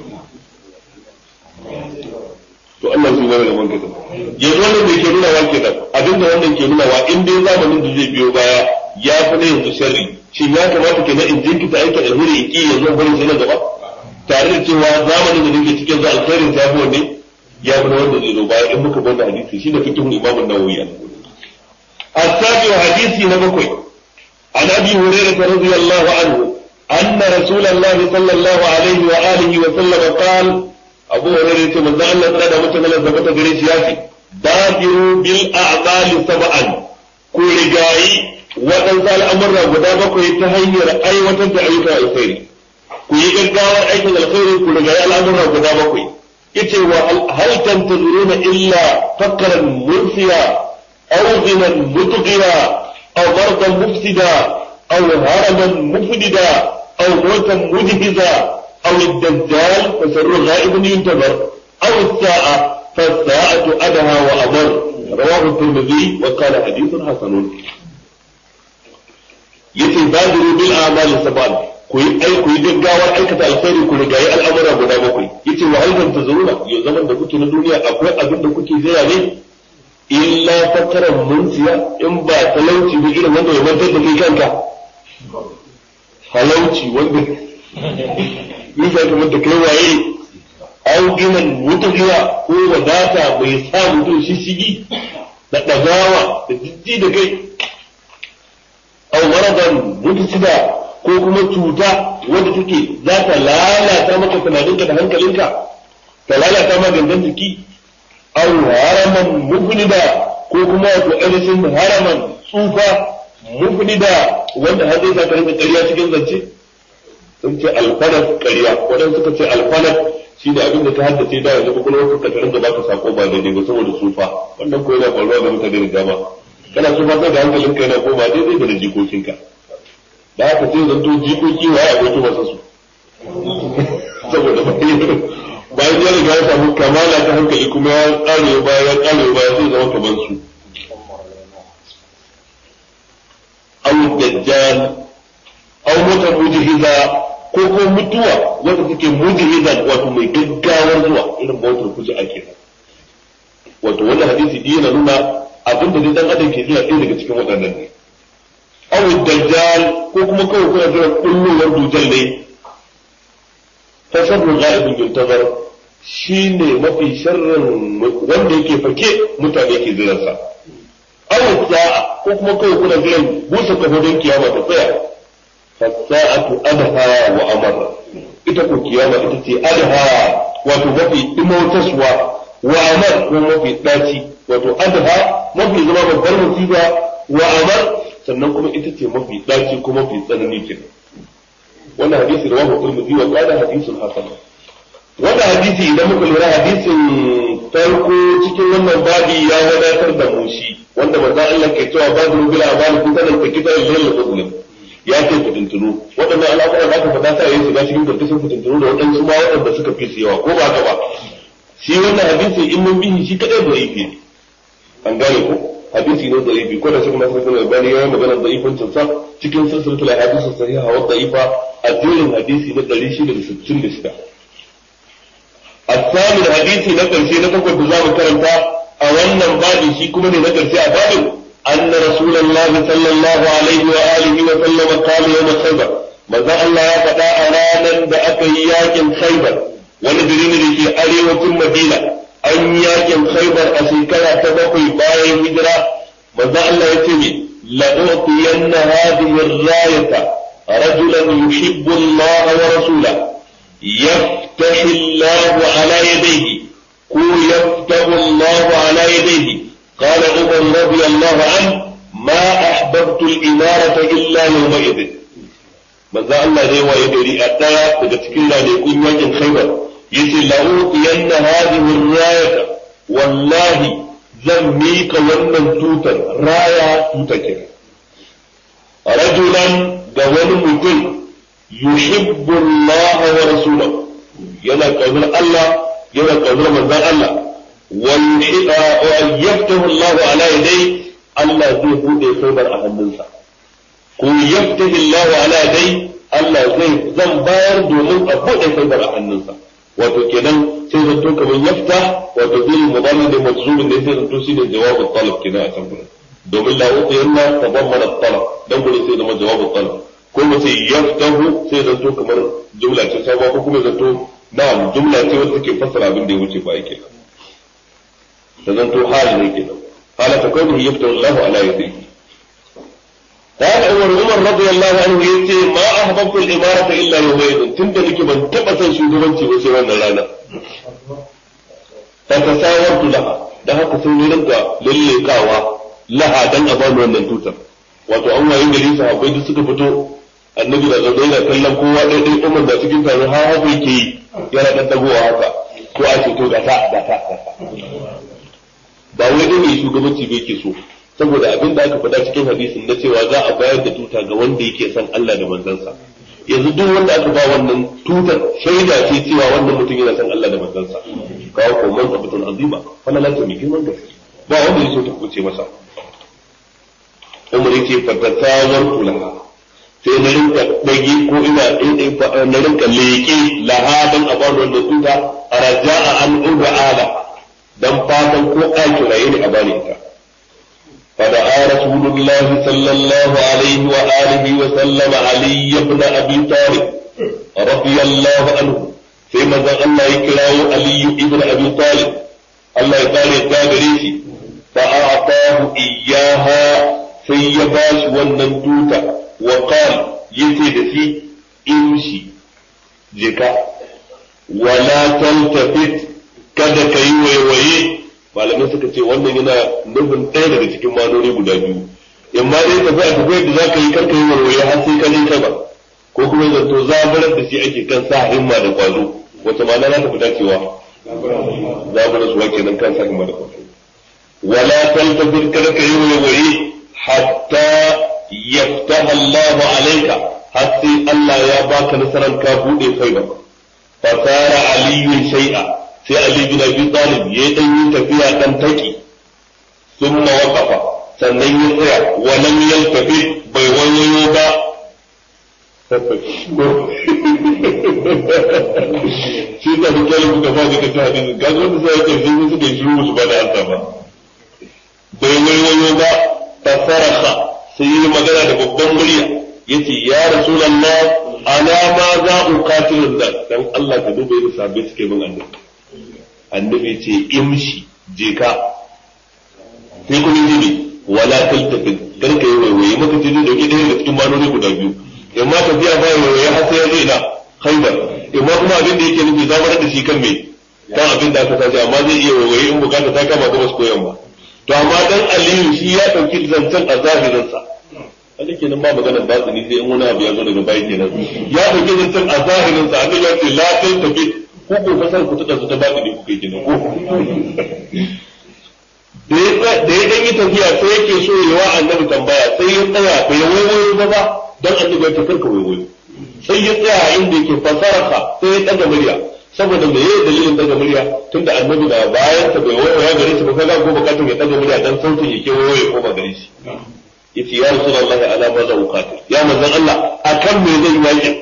Speaker 1: To Allah su zama da manka yanzu wannan da ke nuna wa kenan, abinda wannan ke nuna wa in dai zamanin da zai biyo baya ya fi na yanzu sharri, shin ya kamata kenan in jinkita aikin alheri in ki yanzu bari sai na gaba, tare da cewa zamanin da nake cikin za alkhairin ta fi wanne ya fi na wanda zai zo baya, in muka banda hadisi shi da fikihun Imam An-Nawawi. السابع حديث نبكي عن أبي هريرة رضي الله عنه أن رسول الله صلى الله عليه وآله وسلم قال: أبو هريرة من ذا الله تعالى متمنى زبط جريس ياتي بادروا بالأعمال سبعا كل جاي وتنسى الأمر وذابك يتهير أي وتنتعيك الخير كي يقال أيك الخير كل جاي الأمر وذابك يتي هل تنتظرون إلا فقرا مرسيا أو غنى مطغيا أو مرضا مفسدا أو هرما مفسدا أو موتا مجهزا أو الدجال فسر غائب ينتظر أو الساعة فالساعة أدهى وأمر. رواه الترمذي وقال حديث حسن. يتبادروا بالأعمال سبعا كوي جاور أيكة الخير كل جاي الأمر غدا بكوي يتي وهل تنتظرون يا زمن da kuke na duniya akwai abin da kuke jira ne illa fakaran munsiya in ba talauci ba irin wanda ya mantar da kai kanka halauci wanda nisa kamar da kai waye auginan mutafiya ko wadata bai sa mutum shishigi da ɗagawa da jijji da kai au maradan mutusida ko kuma cuta wadda take za ta lalata maka tunaninka da hankalinka ta lalata ma gangan jiki au haraman mufnida ko kuma wato ainihin haraman tsufa mufnida wanda har zai sa ka rinka ƙarya cikin zance sun ce alfanat ƙarya wadanda suka ce alfanat shi da abin da ta haddace da yanzu kuma ka rinka baka sako ba daidai ba saboda tsufa wannan ko yana faruwa da mutane da dama kana tsufa sai da hankalinka yana koma daidai da jikokinka da haka sai zanto jikoki wa ya aboki masa su saboda bayan ya riga ya samu kamala ta hankali kuma ya tsare baya sai zama kamar su aw dajjal aw mota mujihiza ko ko mutuwa wanda take mujihiza wato mai gaggawar zuwa irin motar kuji ake wato wannan hadisi yana nuna abinda dai dan adam ke jira ɗaya daga cikin waɗannan ne aw dajjal ko kuma kawai kuna jira kullowar dujal ne tasarruf ghaibun yuntazar shine mafi sharrin wanda yake fake mutane ke jiransa aw sa'a ko kuma kawai kuna jiran busa kafodin kiyama ta tsaya fasa'atu adha wa amara ita ko kiyama ita ce adha wato mafi dimotaswa wa amar ko mafi daci wato adha mafi zama babbar musiba wa amar sannan kuma ita ce mafi daci ko mafi tsanani kenan wannan hadisi rawahu Tirmidhi wa qala hadithun hasan wannan hadisi idan muka lura hadisin farko cikin wannan babi ya wadatar da mu shi wanda manzon Allah ke cewa babu bil amali kusalan ta kitab lil muslim ya ce fitintunu waɗannan al'amuran da aka faɗa ta yi shiga cikin karkashin fitintunu da waɗansu ma waɗanda suka fi yawa ko ba haka ba shi wannan hadisi in mun bihi shi kadai da yake an gane ko hadisi ne da ibi ko da shi kuma sai Albani ya magana da ifancin sa cikin silsilatul ahadith sahiha wa da'ifa a jerin hadisi na 666 الثامن حديث نقل شيء نقل بزام كرمتا أولا بابي شيء كمني نقل شيء بابي أن رسول الله صلى الله عليه وآله وسلم قال يوم خيبر ماذا الله يفتى أرانا بأكياك خيبر ونبرين لكي أريوة المدينة أن ياكم خيبر أسيكرا تبقي باين هجرة ماذا الله يتمي لأعطين هذه الراية رجلا يحب الله ورسوله يفتح الله على يديه قل يفتح الله على يديه قال عمر رضي الله عنه ما أحببت الإمارة إلا يومئذ ماذا الله يوى يدري أتايا فتكلنا ليكون يجن خيبر يسي لأوطين هذه الراية والله زميك ومن توتا راية توتا رجلا قول مكل يحب الله ورسوله يلا قول الله يلا قول من الله ويفتح الله على يديه الله زي bude khaybar a hannunsa ko yaftahi Allah ala yadai Allah zan bayar domin a bude khaybar a hannunsa wato kenan sai zanto kamar yafta wato bil mudalil da majzum ne sai zanto shine jawabul talab kenan a can gurin domin la uqiyanna tadammana talab dan gurin sai zama jawabul talab ko mace yaftahu sai zanto kamar jumla ce sabuwa ko kuma zanto na'am jumla ce wacce take fassara abin da ya wuce ba yake da zanto hali ne kenan hala ta kawai yaftahu Allah ala yadihi قال عمر رضي الله عنه يتي ما أحببت الإمارة إلا يومئذ تندى لك من تبسا شوغبانتي وسيوانا رانا فتصاورت لها da haka sun yi rinka lallekawa laha dan a bani wannan tutar wato an wayin gari sahabbai duk suka fito annabi da zaune yana kallon kowa ɗaya umar da cikin tare har haka yake yi yana ɗan dagowa haka ko a ce to da ta ba wai dai mai shugabanci bai ke so saboda abin da aka faɗa cikin hadisin na cewa za a bayar da tuta ga wanda yake son Allah da manzansa yanzu duk wanda aka ba wannan tutar shaida ce cewa wannan mutum yana son Allah da manzansa kawo ko man sabutun azima fala la ta miki man gaske ba wanda yake so ta kuce masa umar yake fatatawar kulaha sai na rinka dage ko na rinka leke laha dan a ba wannan tuta raja'a an ubala dan fatan ko a kiraye ni a bani ita فدعا رسول الله صلى الله عليه وآله وسلم علي بن أبي طالب رضي الله عنه فيما ذا الله يكراه علي بن أبي طالب الله يقال التابريسي فأعطاه إياها في يباس والنندوتا وقال يتدفي امشي جكا ولا تلتفت kada ka yi waiwaye malamai suka ce wannan yana nufin ɗaya daga cikin manoni guda biyu in ma dai tafi a tafi da za ka yi karka yi waiwaye har sai ka je kai ba ko kuma zanto zaburar da shi ake kan sa himma da kwazo wata ma'ana za ta fi dacewa zaburar suwa kenan kan sa himma da kwazo wala taltafir kada ka yi waiwaye hatta yaftaha Allah alayka har sai Allah ya baka nasaran ka bude kai ba fasara aliyun shay'a sai Ali bin Abi Talib ya dan yi tafiya dan taki thumma waqafa sannan ya tsaya wa lam yaltafi bai wayo ba shi da kalmu da ba da ta hadisi ga wanda sai ya ce sai suka yi shiru su ba da ansa ba bai wayo ba fasaraha sai yi magana da babban murya yace ya rasulullah ana ma za uqatilun nas dan Allah ka duba yadda sabai suke bin annabi ce imshi je ka sai kuma yi wala taltafi dan kai waiwaye maka ce da dauke ɗaya da cikin manoni guda biyu in ma tafiya ba waiwaye har sai ya je na Khaibar in ma kuma abin da yake nufi zamanar da shi kan me kan abin da aka tashi amma zai iya waiwaye in bukata ta kama gabas ko yamma to amma dan Aliyu shi ya dauki zancen a zahirin sa haka kenan ba maganar batsini sai in wani abu ya zo daga bayan kenan ya dauki zancen a zahirin sa annabi ya ce la taltafi ko ko fasar ku tuka su ta babu ne kuka gina ko da ya dan yi tafiya sai yake so ya wa annabi tambaya sai ya tsaya bai waiwayo ba dan annabi ya karka waiwayo sai ya tsaya inda yake fasaraka sai ya daga murya saboda me yayi dalilin daga murya tunda annabi da bayan ta bai waiwaya gare shi ba kaga ko bukatun ya daga murya dan sautin yake waiwayo ko ba gare shi yace ya rasulullahi ala ma za uqatil ya manzon Allah akan me zai yaki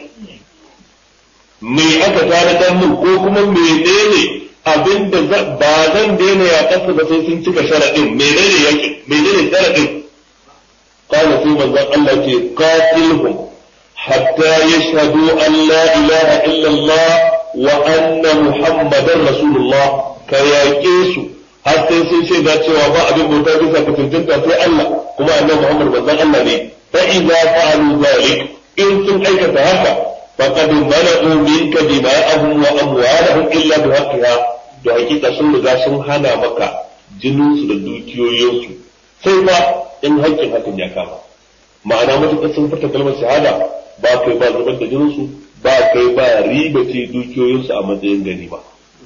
Speaker 1: me aka tanadar mun ko kuma menene abinda ba zan daina ya kasa ba sai sun cika sharadin menene yake menene sharadin kana sai manzon Allah ce qatilhum hatta yashhadu an la ilaha illa Allah wa anna muhammadar rasulullah ka yaƙe su har sai sun shaida cewa ba abin bauta bisa ka tuntunta sai Allah kuma annabi Muhammad manzon Allah ne fa idza fa'alu zalik in sun aikata haka فقد منعوا منك دماءهم واموالهم الا بحقها da hakika sun riga sun hana maka jininsu da dukiyoyinsu sai ba in haƙƙin hakan ya kama ma'ana matuƙar sun furta kalmar shahada ba kai ba zubar da jininsu ba kai ba riba ce dukiyoyinsu a matsayin gani ba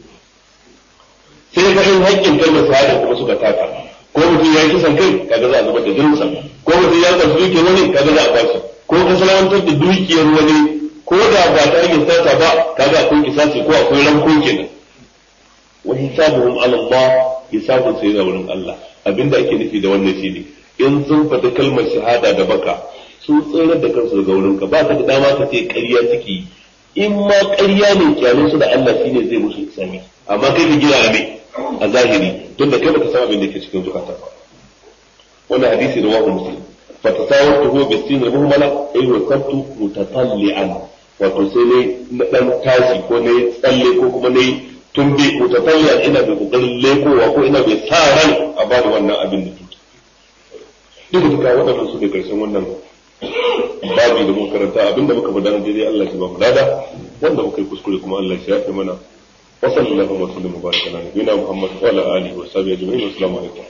Speaker 1: sai ga in haƙƙin kalmar shahada kuma suka taka ko mutum ya yi kisan kai kaga za a zubar da jininsa ko mutum ya kwasu dukiyar wani kaga za a bashi ko ka salamantar da dukiyar wani ko da ba ta hanyar sata ba kaga akwai kisasi ko akwai ranko kenan wa hisabuhum ala Allah hisabun sai da wurin Allah abinda ake nufi da wannan shine in sun faɗi kalmar shahada da baka sun tsere da kansu daga wurin ka ba ka da dama ka ce ƙarya suke in ma ƙarya ne kyalin su da Allah shine zai musu sami amma kai ka gina ne a zahiri don da kai baka san abin da yake cikin zukata ba wannan hadisi da wahu muslim fatasawatuhu bisin al-muhmala ay wasabtu mutatalli'an wato sai ne na dan tashi ko ne tsalle ko kuma ne tumbe mutatalli'an ina bai kokarin lekowa ko ina bai sa ran a bada wannan abin da tuki duka waɗannan su ne karshen wannan babi da muka karanta abinda muka faɗa daidai Allah ya ba mu lada wanda muka yi kuskure kuma Allah ya yafe mana wa sallallahu alaihi wa sallam baraka ala nabiyina Muhammad wa ala alihi wa sahbihi ajma'in assalamu alaikum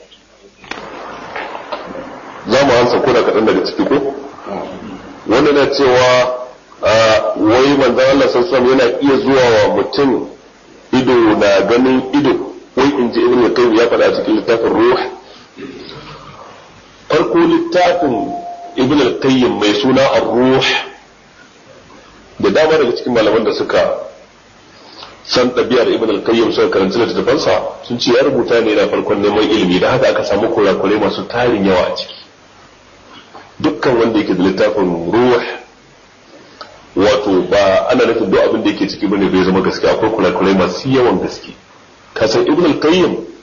Speaker 1: za mu ansa ko da kaɗan daga ciki ko wanda na cewa wai manzon Allah sallallahu yana iya zuwa wa mutum ido na ganin ido wai in ji ibn al-qayyim ya faɗa a cikin littafin ruh farko littafin ibn al-qayyim mai suna ar-ruh da dama daga cikin malaman da suka san ɗabi'ar ibn al-qayyim suka karanci littafansa sun ce ya rubuta ne na farkon neman ilimi da haka aka samu kurakurai masu tarin yawa a ciki dukkan wanda yake da littafin ruh wato ba ana nufin duk abin da yake ciki bane bai zama gaske akwai kurakurai masu yawan gaske kasan ibn al-qayyim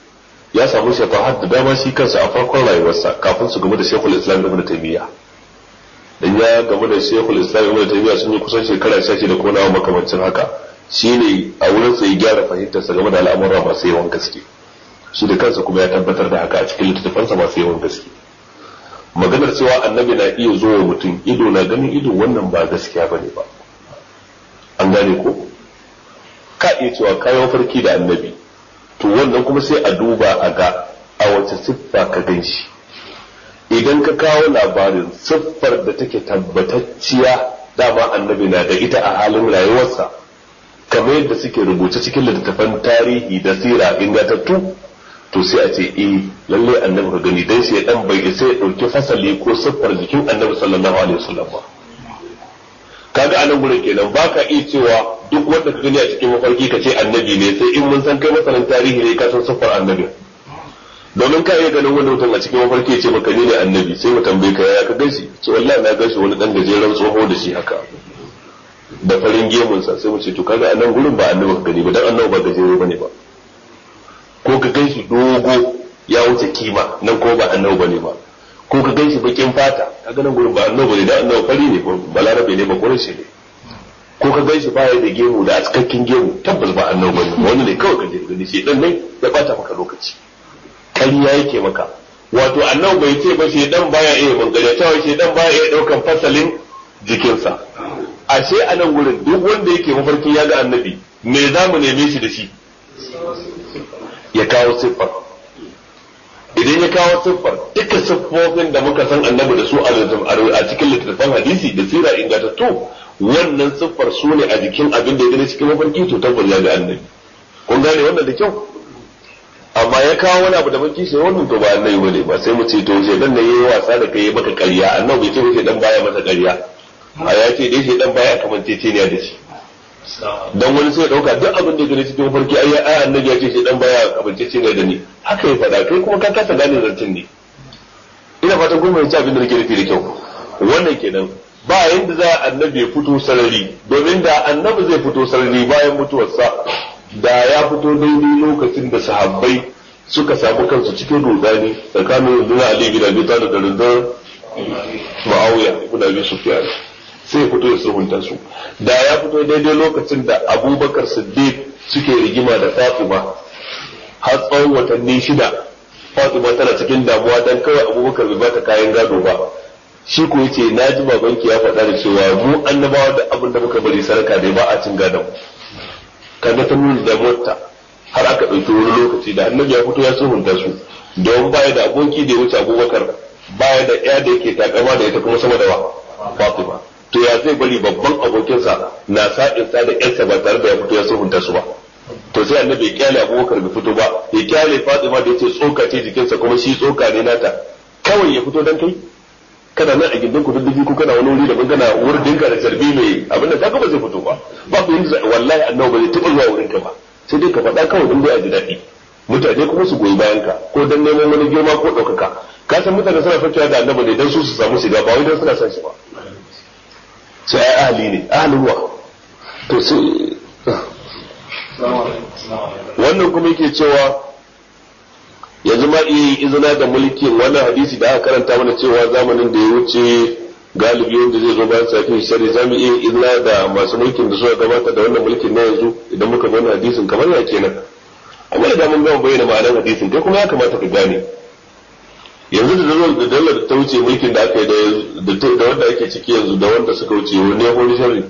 Speaker 2: ya samu shafahat da dama shi kansa a farkon rayuwarsa kafin su gamu da Sheikhul Islam Ibn Taymiyyah. Dan ya gamu da Sheikhul Islam Ibn Taymiyyah sun yi kusan shekara 16 da konawa makamancin haka. Shine a wurin sa ya gyara fahimtarsa game da al'amura masu yawan gaske. Shi da kansa kuma ya tabbatar da haka a cikin littattafansa masu yawan gaske. Maganar cewa annabi na iya zo wa mutum ido na ganin ido wannan ba gaskiya bane ba. An gane ko? Ka iya cewa kayan farki da annabi. To wannan kuma sai a duba a ga a wace siffa ka gan shi. Idan ka kawo labarin siffar da take tabbatacciya dama annabi na da ita a halin rayuwarsa kamar yadda suke rubuce cikin littattafan tarihi da sira ingantattu to sai a ce lalle annabi ka gani dan sai dan bai sai ya dauki fasali ko siffar jikin annabi sallallahu alaihi wasallam ba. Kaga anan gurin kenan baka iya cewa duk wanda ka gani a cikin mafarki ka ce annabi ne sai in mun san kai masanin tarihi ne ka san siffar annabi. Domin ka iya ganin wani mutum a cikin mafarki ya ce maka ni ne annabi sai mu tambaye ka yaya ka gaishe ce wallahi na gaishe wani dan gajeren tsoho da shi haka da farin gemunsa sai mu ce to kaga anan gurin ba annabi ka gani ba dan annabi ba gajere bane ba. Ko ka ganshi dogo ya wuce kima nan ko ba annabi bane ba. Ko ka ganshi bakin fata kaga nan gurin ba annabi ne dan annabi fari ne ko balarabe ne ba quraishi ne. Ko ka ganshi baya da gemu da askakken gemu tabbas ba annabi bane wani ne kawai ka je gani shi dan ne ya bata maka lokaci kariya yake maka wato annabi bai ce ba shi dan baya iya bangare ta shi dan baya iya daukan fasalin jikinsa ashe a nan gurin duk wanda yake mafarkin ya ga annabi me za mu neme shi da shi ya kawo siffar idan ya kawo siffar duka siffofin da muka san annabi da su a cikin littattafan hadisi da sira ingantattu wannan siffar su ne a jikin abin da ya gani cikin mafarki to tabbas ya ga annabi kun gane wannan da kyau amma ya kawo wani abu da baki sai wannan to ba annabi bane ba sai mu ce to sai dan ne yayi wasa da kai maka ƙarya annabi bai ce sai dan baya masa ƙarya a ya ce dai sai dan baya kamantacce ne da shi dan wani sai dauka duk abin da gani cikin mafarki ai annabi ya ce sai dan baya kamantacce ne da ni haka ya faɗa kai kuma ka kasa gane zancin ne ina fatan kun mai abin da nake nufi da kyau wannan kenan ba yanda za annabi ya fito sarari domin da annabi zai fito sarari bayan mutuwarsa da ya fito daidai lokacin da sahabbai suka samu kansu cikin rudani tsakanin rundunar Ali bin Abi Talib da rundunar Muawiya ibn Abi Sufyan sai fito ya sulhunta su da ya fito daidai lokacin da Abubakar Siddiq suke rigima da Fatima har tsawon watanni 6 Fatima tana cikin damuwa dan kawai Abubakar bai bata kayan gado ba shi ko yace naji babanki ya faɗa da cewa mu annabawa da abin da muka bari sarka dai ba a cin gadon kaga ta nuna da mota har aka ɗauki wani lokaci da annabi ya fito ya sulhunta su don baya da aboki da ya wuce Abubakar baya da ɗaya da yake takama da ita kuma sama da Fatima to ya zai bari babban abokinsa na sa'in sa da ƴarsa ba tare da ya fito ya sulhunta su ba to sai annabi ya kyale Abubakar bai fito ba ya kyale Fatima da yace tsoka ce jikinsa kuma shi tsoka ne nata kawai ya fito dan kai kana nan a gindin ku duddufi ko kana wani wuri da magana wurin dinka da sarbi mai abin da kaga ba zai fito ba ba ku yin wallahi annabi ba zai taɓa zuwa wurin ka ba sai dai ka faɗa kawai dan dai a ji daɗi mutane kuma su goyi bayan ka ko dan neman wani girma ko ɗaukaka ka san mutane suna fakewa da annabi ne dan su samu shiga ba wai dan suna son shi ba sai ai ahli ne ahlin wa to sai wannan kuma yake cewa yanzu ma iya yi izina da mulkin wannan hadisi da aka karanta mana cewa zamanin da ya wuce galibi wanda zai zo bayan safi shari za mu iya izina da masu mulkin da suka gabata da wannan mulkin na yanzu idan muka bi wannan hadisin kamar ya kenan amma da mun gama bayyana ma'anar hadisin kai kuma ya kamata ka gane yanzu da dalar da ta wuce mulkin da aka yi da wanda ake ciki yanzu da wanda suka wuce wani ya hori shari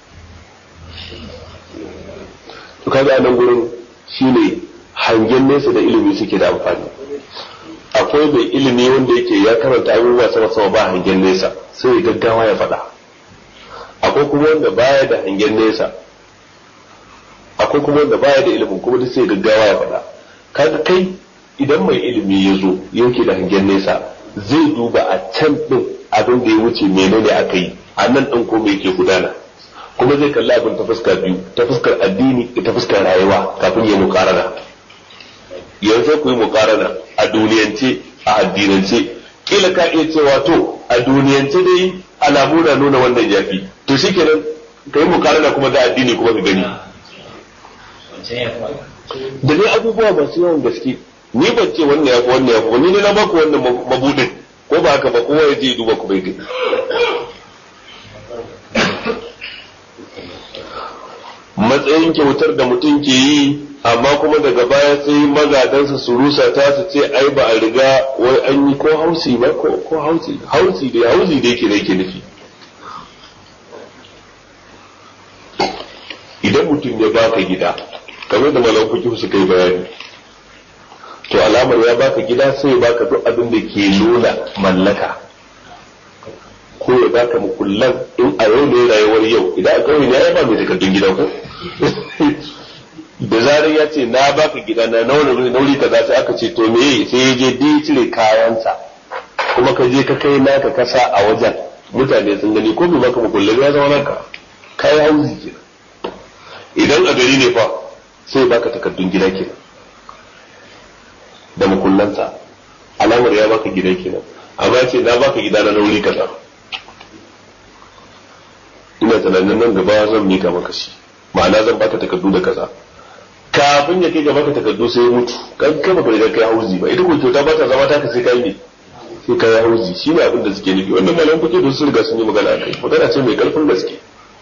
Speaker 2: to kaga a nan gurin shine hangen nesa da ilimi suke da amfani akwai mai ilimi wanda yake ya karanta abubuwa sama sama ba hangen nesa sai ya gaggawa ya faɗa akwai kuma wanda baya da hangen nesa akwai kuma wanda baya da ilimin kuma duk sai ya gaggawa ya faɗa kaga kai idan mai ilimi ya zo yake da hangen nesa zai duba a can din abin da ya wuce menene aka yi a nan din ko me yake gudana kuma zai kalli abin ta fuska biyu ta fuskar addini da ta fuskar rayuwa kafin ya mukarana yanzu ku yi mukarana a duniyance a addinance kila ka iya cewa to a duniyance dai alamu na nuna wannan yafi to shikenan ka yi mukarana kuma da addini kuma ka gani da dai abubuwa masu yawan gaske ni ban ce wannan ya fi wannan ya fi ni ne na baku wannan mabudin ko ba haka ba kowa ya je duba ku bai dai matsayin kyautar da mutum ke yi amma kuma daga baya sai magadansa su rusa ta su ce ai ba a riga wai an yi ko hausi ba ko hausi dai ke nufi idan mutum ya baka gida kamar da malam fiqh su kai bayani to alamar ya baka gida sai ya baka duk abin da ke nuna mallaka ko ya baka mukullan in a yau ne rayuwar yau idan a kawai ya ba mai takardun gida ko da zarar ya ce na baka gida na nauri kaza sai aka ce to me sai ya je di cire kayansa kuma ka je ka kai naka kasa a wajen mutane sun gani ko bai baka mukullan ya zama naka kai hauzi kenan idan a gari ne fa sai baka takardun gida kenan da mukullansa alamar ya baka gida kenan amma ce na baka gida na nauri kaza ina tunanin nan gaba zan mika maka shi ma'ana zan baka takardu da kaza kafin ya kai ga baka takardu sai ya mutu kan kai baka riga kai hauzi ba ita ko kyauta ba ta zama ta ka sai kai ne sai kai hauzi shine abin da suke nufi wannan malam kuke da su riga sun yi magana akai magana ce mai karfin gaske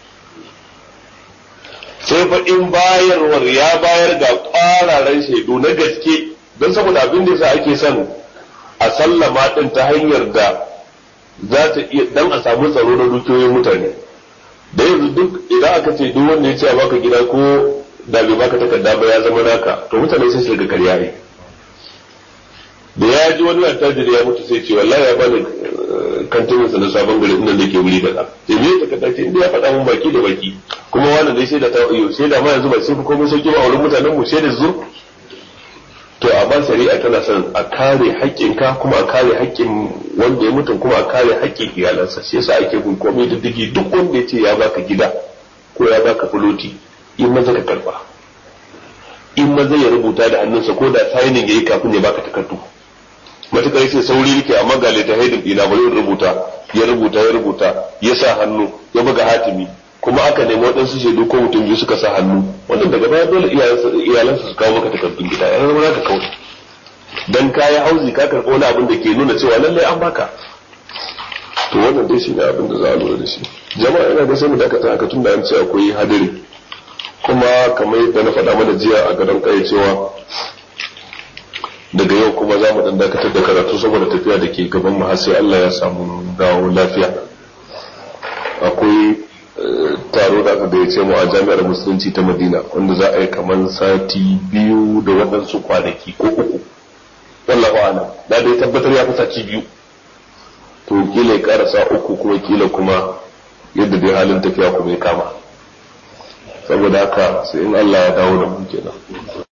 Speaker 2: sai fa in bayarwar ya bayar ga ƙwararren shaidu na gaske don saboda abin da yasa ake son a sallama din ta hanyar da za ta iya dan a samu tsaro na dukiyoyin mutane da yanzu duk idan aka ce duk wanda ya ce a baka gida ko da bai baka takarda ba ya zama naka to mutane sai su riga karya ne da ya ji wani attajiri ya mutu sai ce wallahi ya bani kantinin sa na sabon gari inda nake wuri kaza sai me takarda ce inda ya faɗa mun baki da baki kuma wannan dai sai da ta iyo sai da ma yanzu ba sai komai sauki ba a wurin mutanen mu sai da zur to amma shari'a tana son a kare haƙƙinka kuma a kare haƙƙin wanda ya mutu kuma a kare haƙƙin iyalansa shi yasa ake bin komai diddigi duk wanda ya ce ya baka gida ko ya baka fuloti in maza ka karba in maza ya rubuta da hannunsa ko da signing yayi kafin ya baka takardu matukar yace sauri yake amma ga leta haidin dina bari ya rubuta ya sa hannu ya buga hatimi kuma aka nemi waɗansu shaidu ko mutum biyu suka sa hannu wannan daga baya dole iyalansa su kawo maka takardun gida ya zama ka kawai dan kayi hauzi ka karɓo wani abin da ke nuna cewa lallai an baka to wannan dai shine abin da za a lura da shi jama'a ina ga sai mu dakata haka tunda an ce akwai hadari kuma kamar yadda na faɗa mana jiya a gadon kai cewa daga yau kuma za mu dan dakatar da karatu saboda tafiya da ke gaban mu har sai Allah ya samu dawo lafiya akwai taro da aka gayyace mu a jami'ar musulunci ta Madina wanda za a yi kamar sati 2 da waɗansu kwanaki ko 3 wallahu a'lam da dai tabbatar ya fi sati 2 to kila ya karasa 3 kuma kila kuma yadda dai halin tafiya kuma ya kama saboda haka sai in Allah ya dawo da mu kenan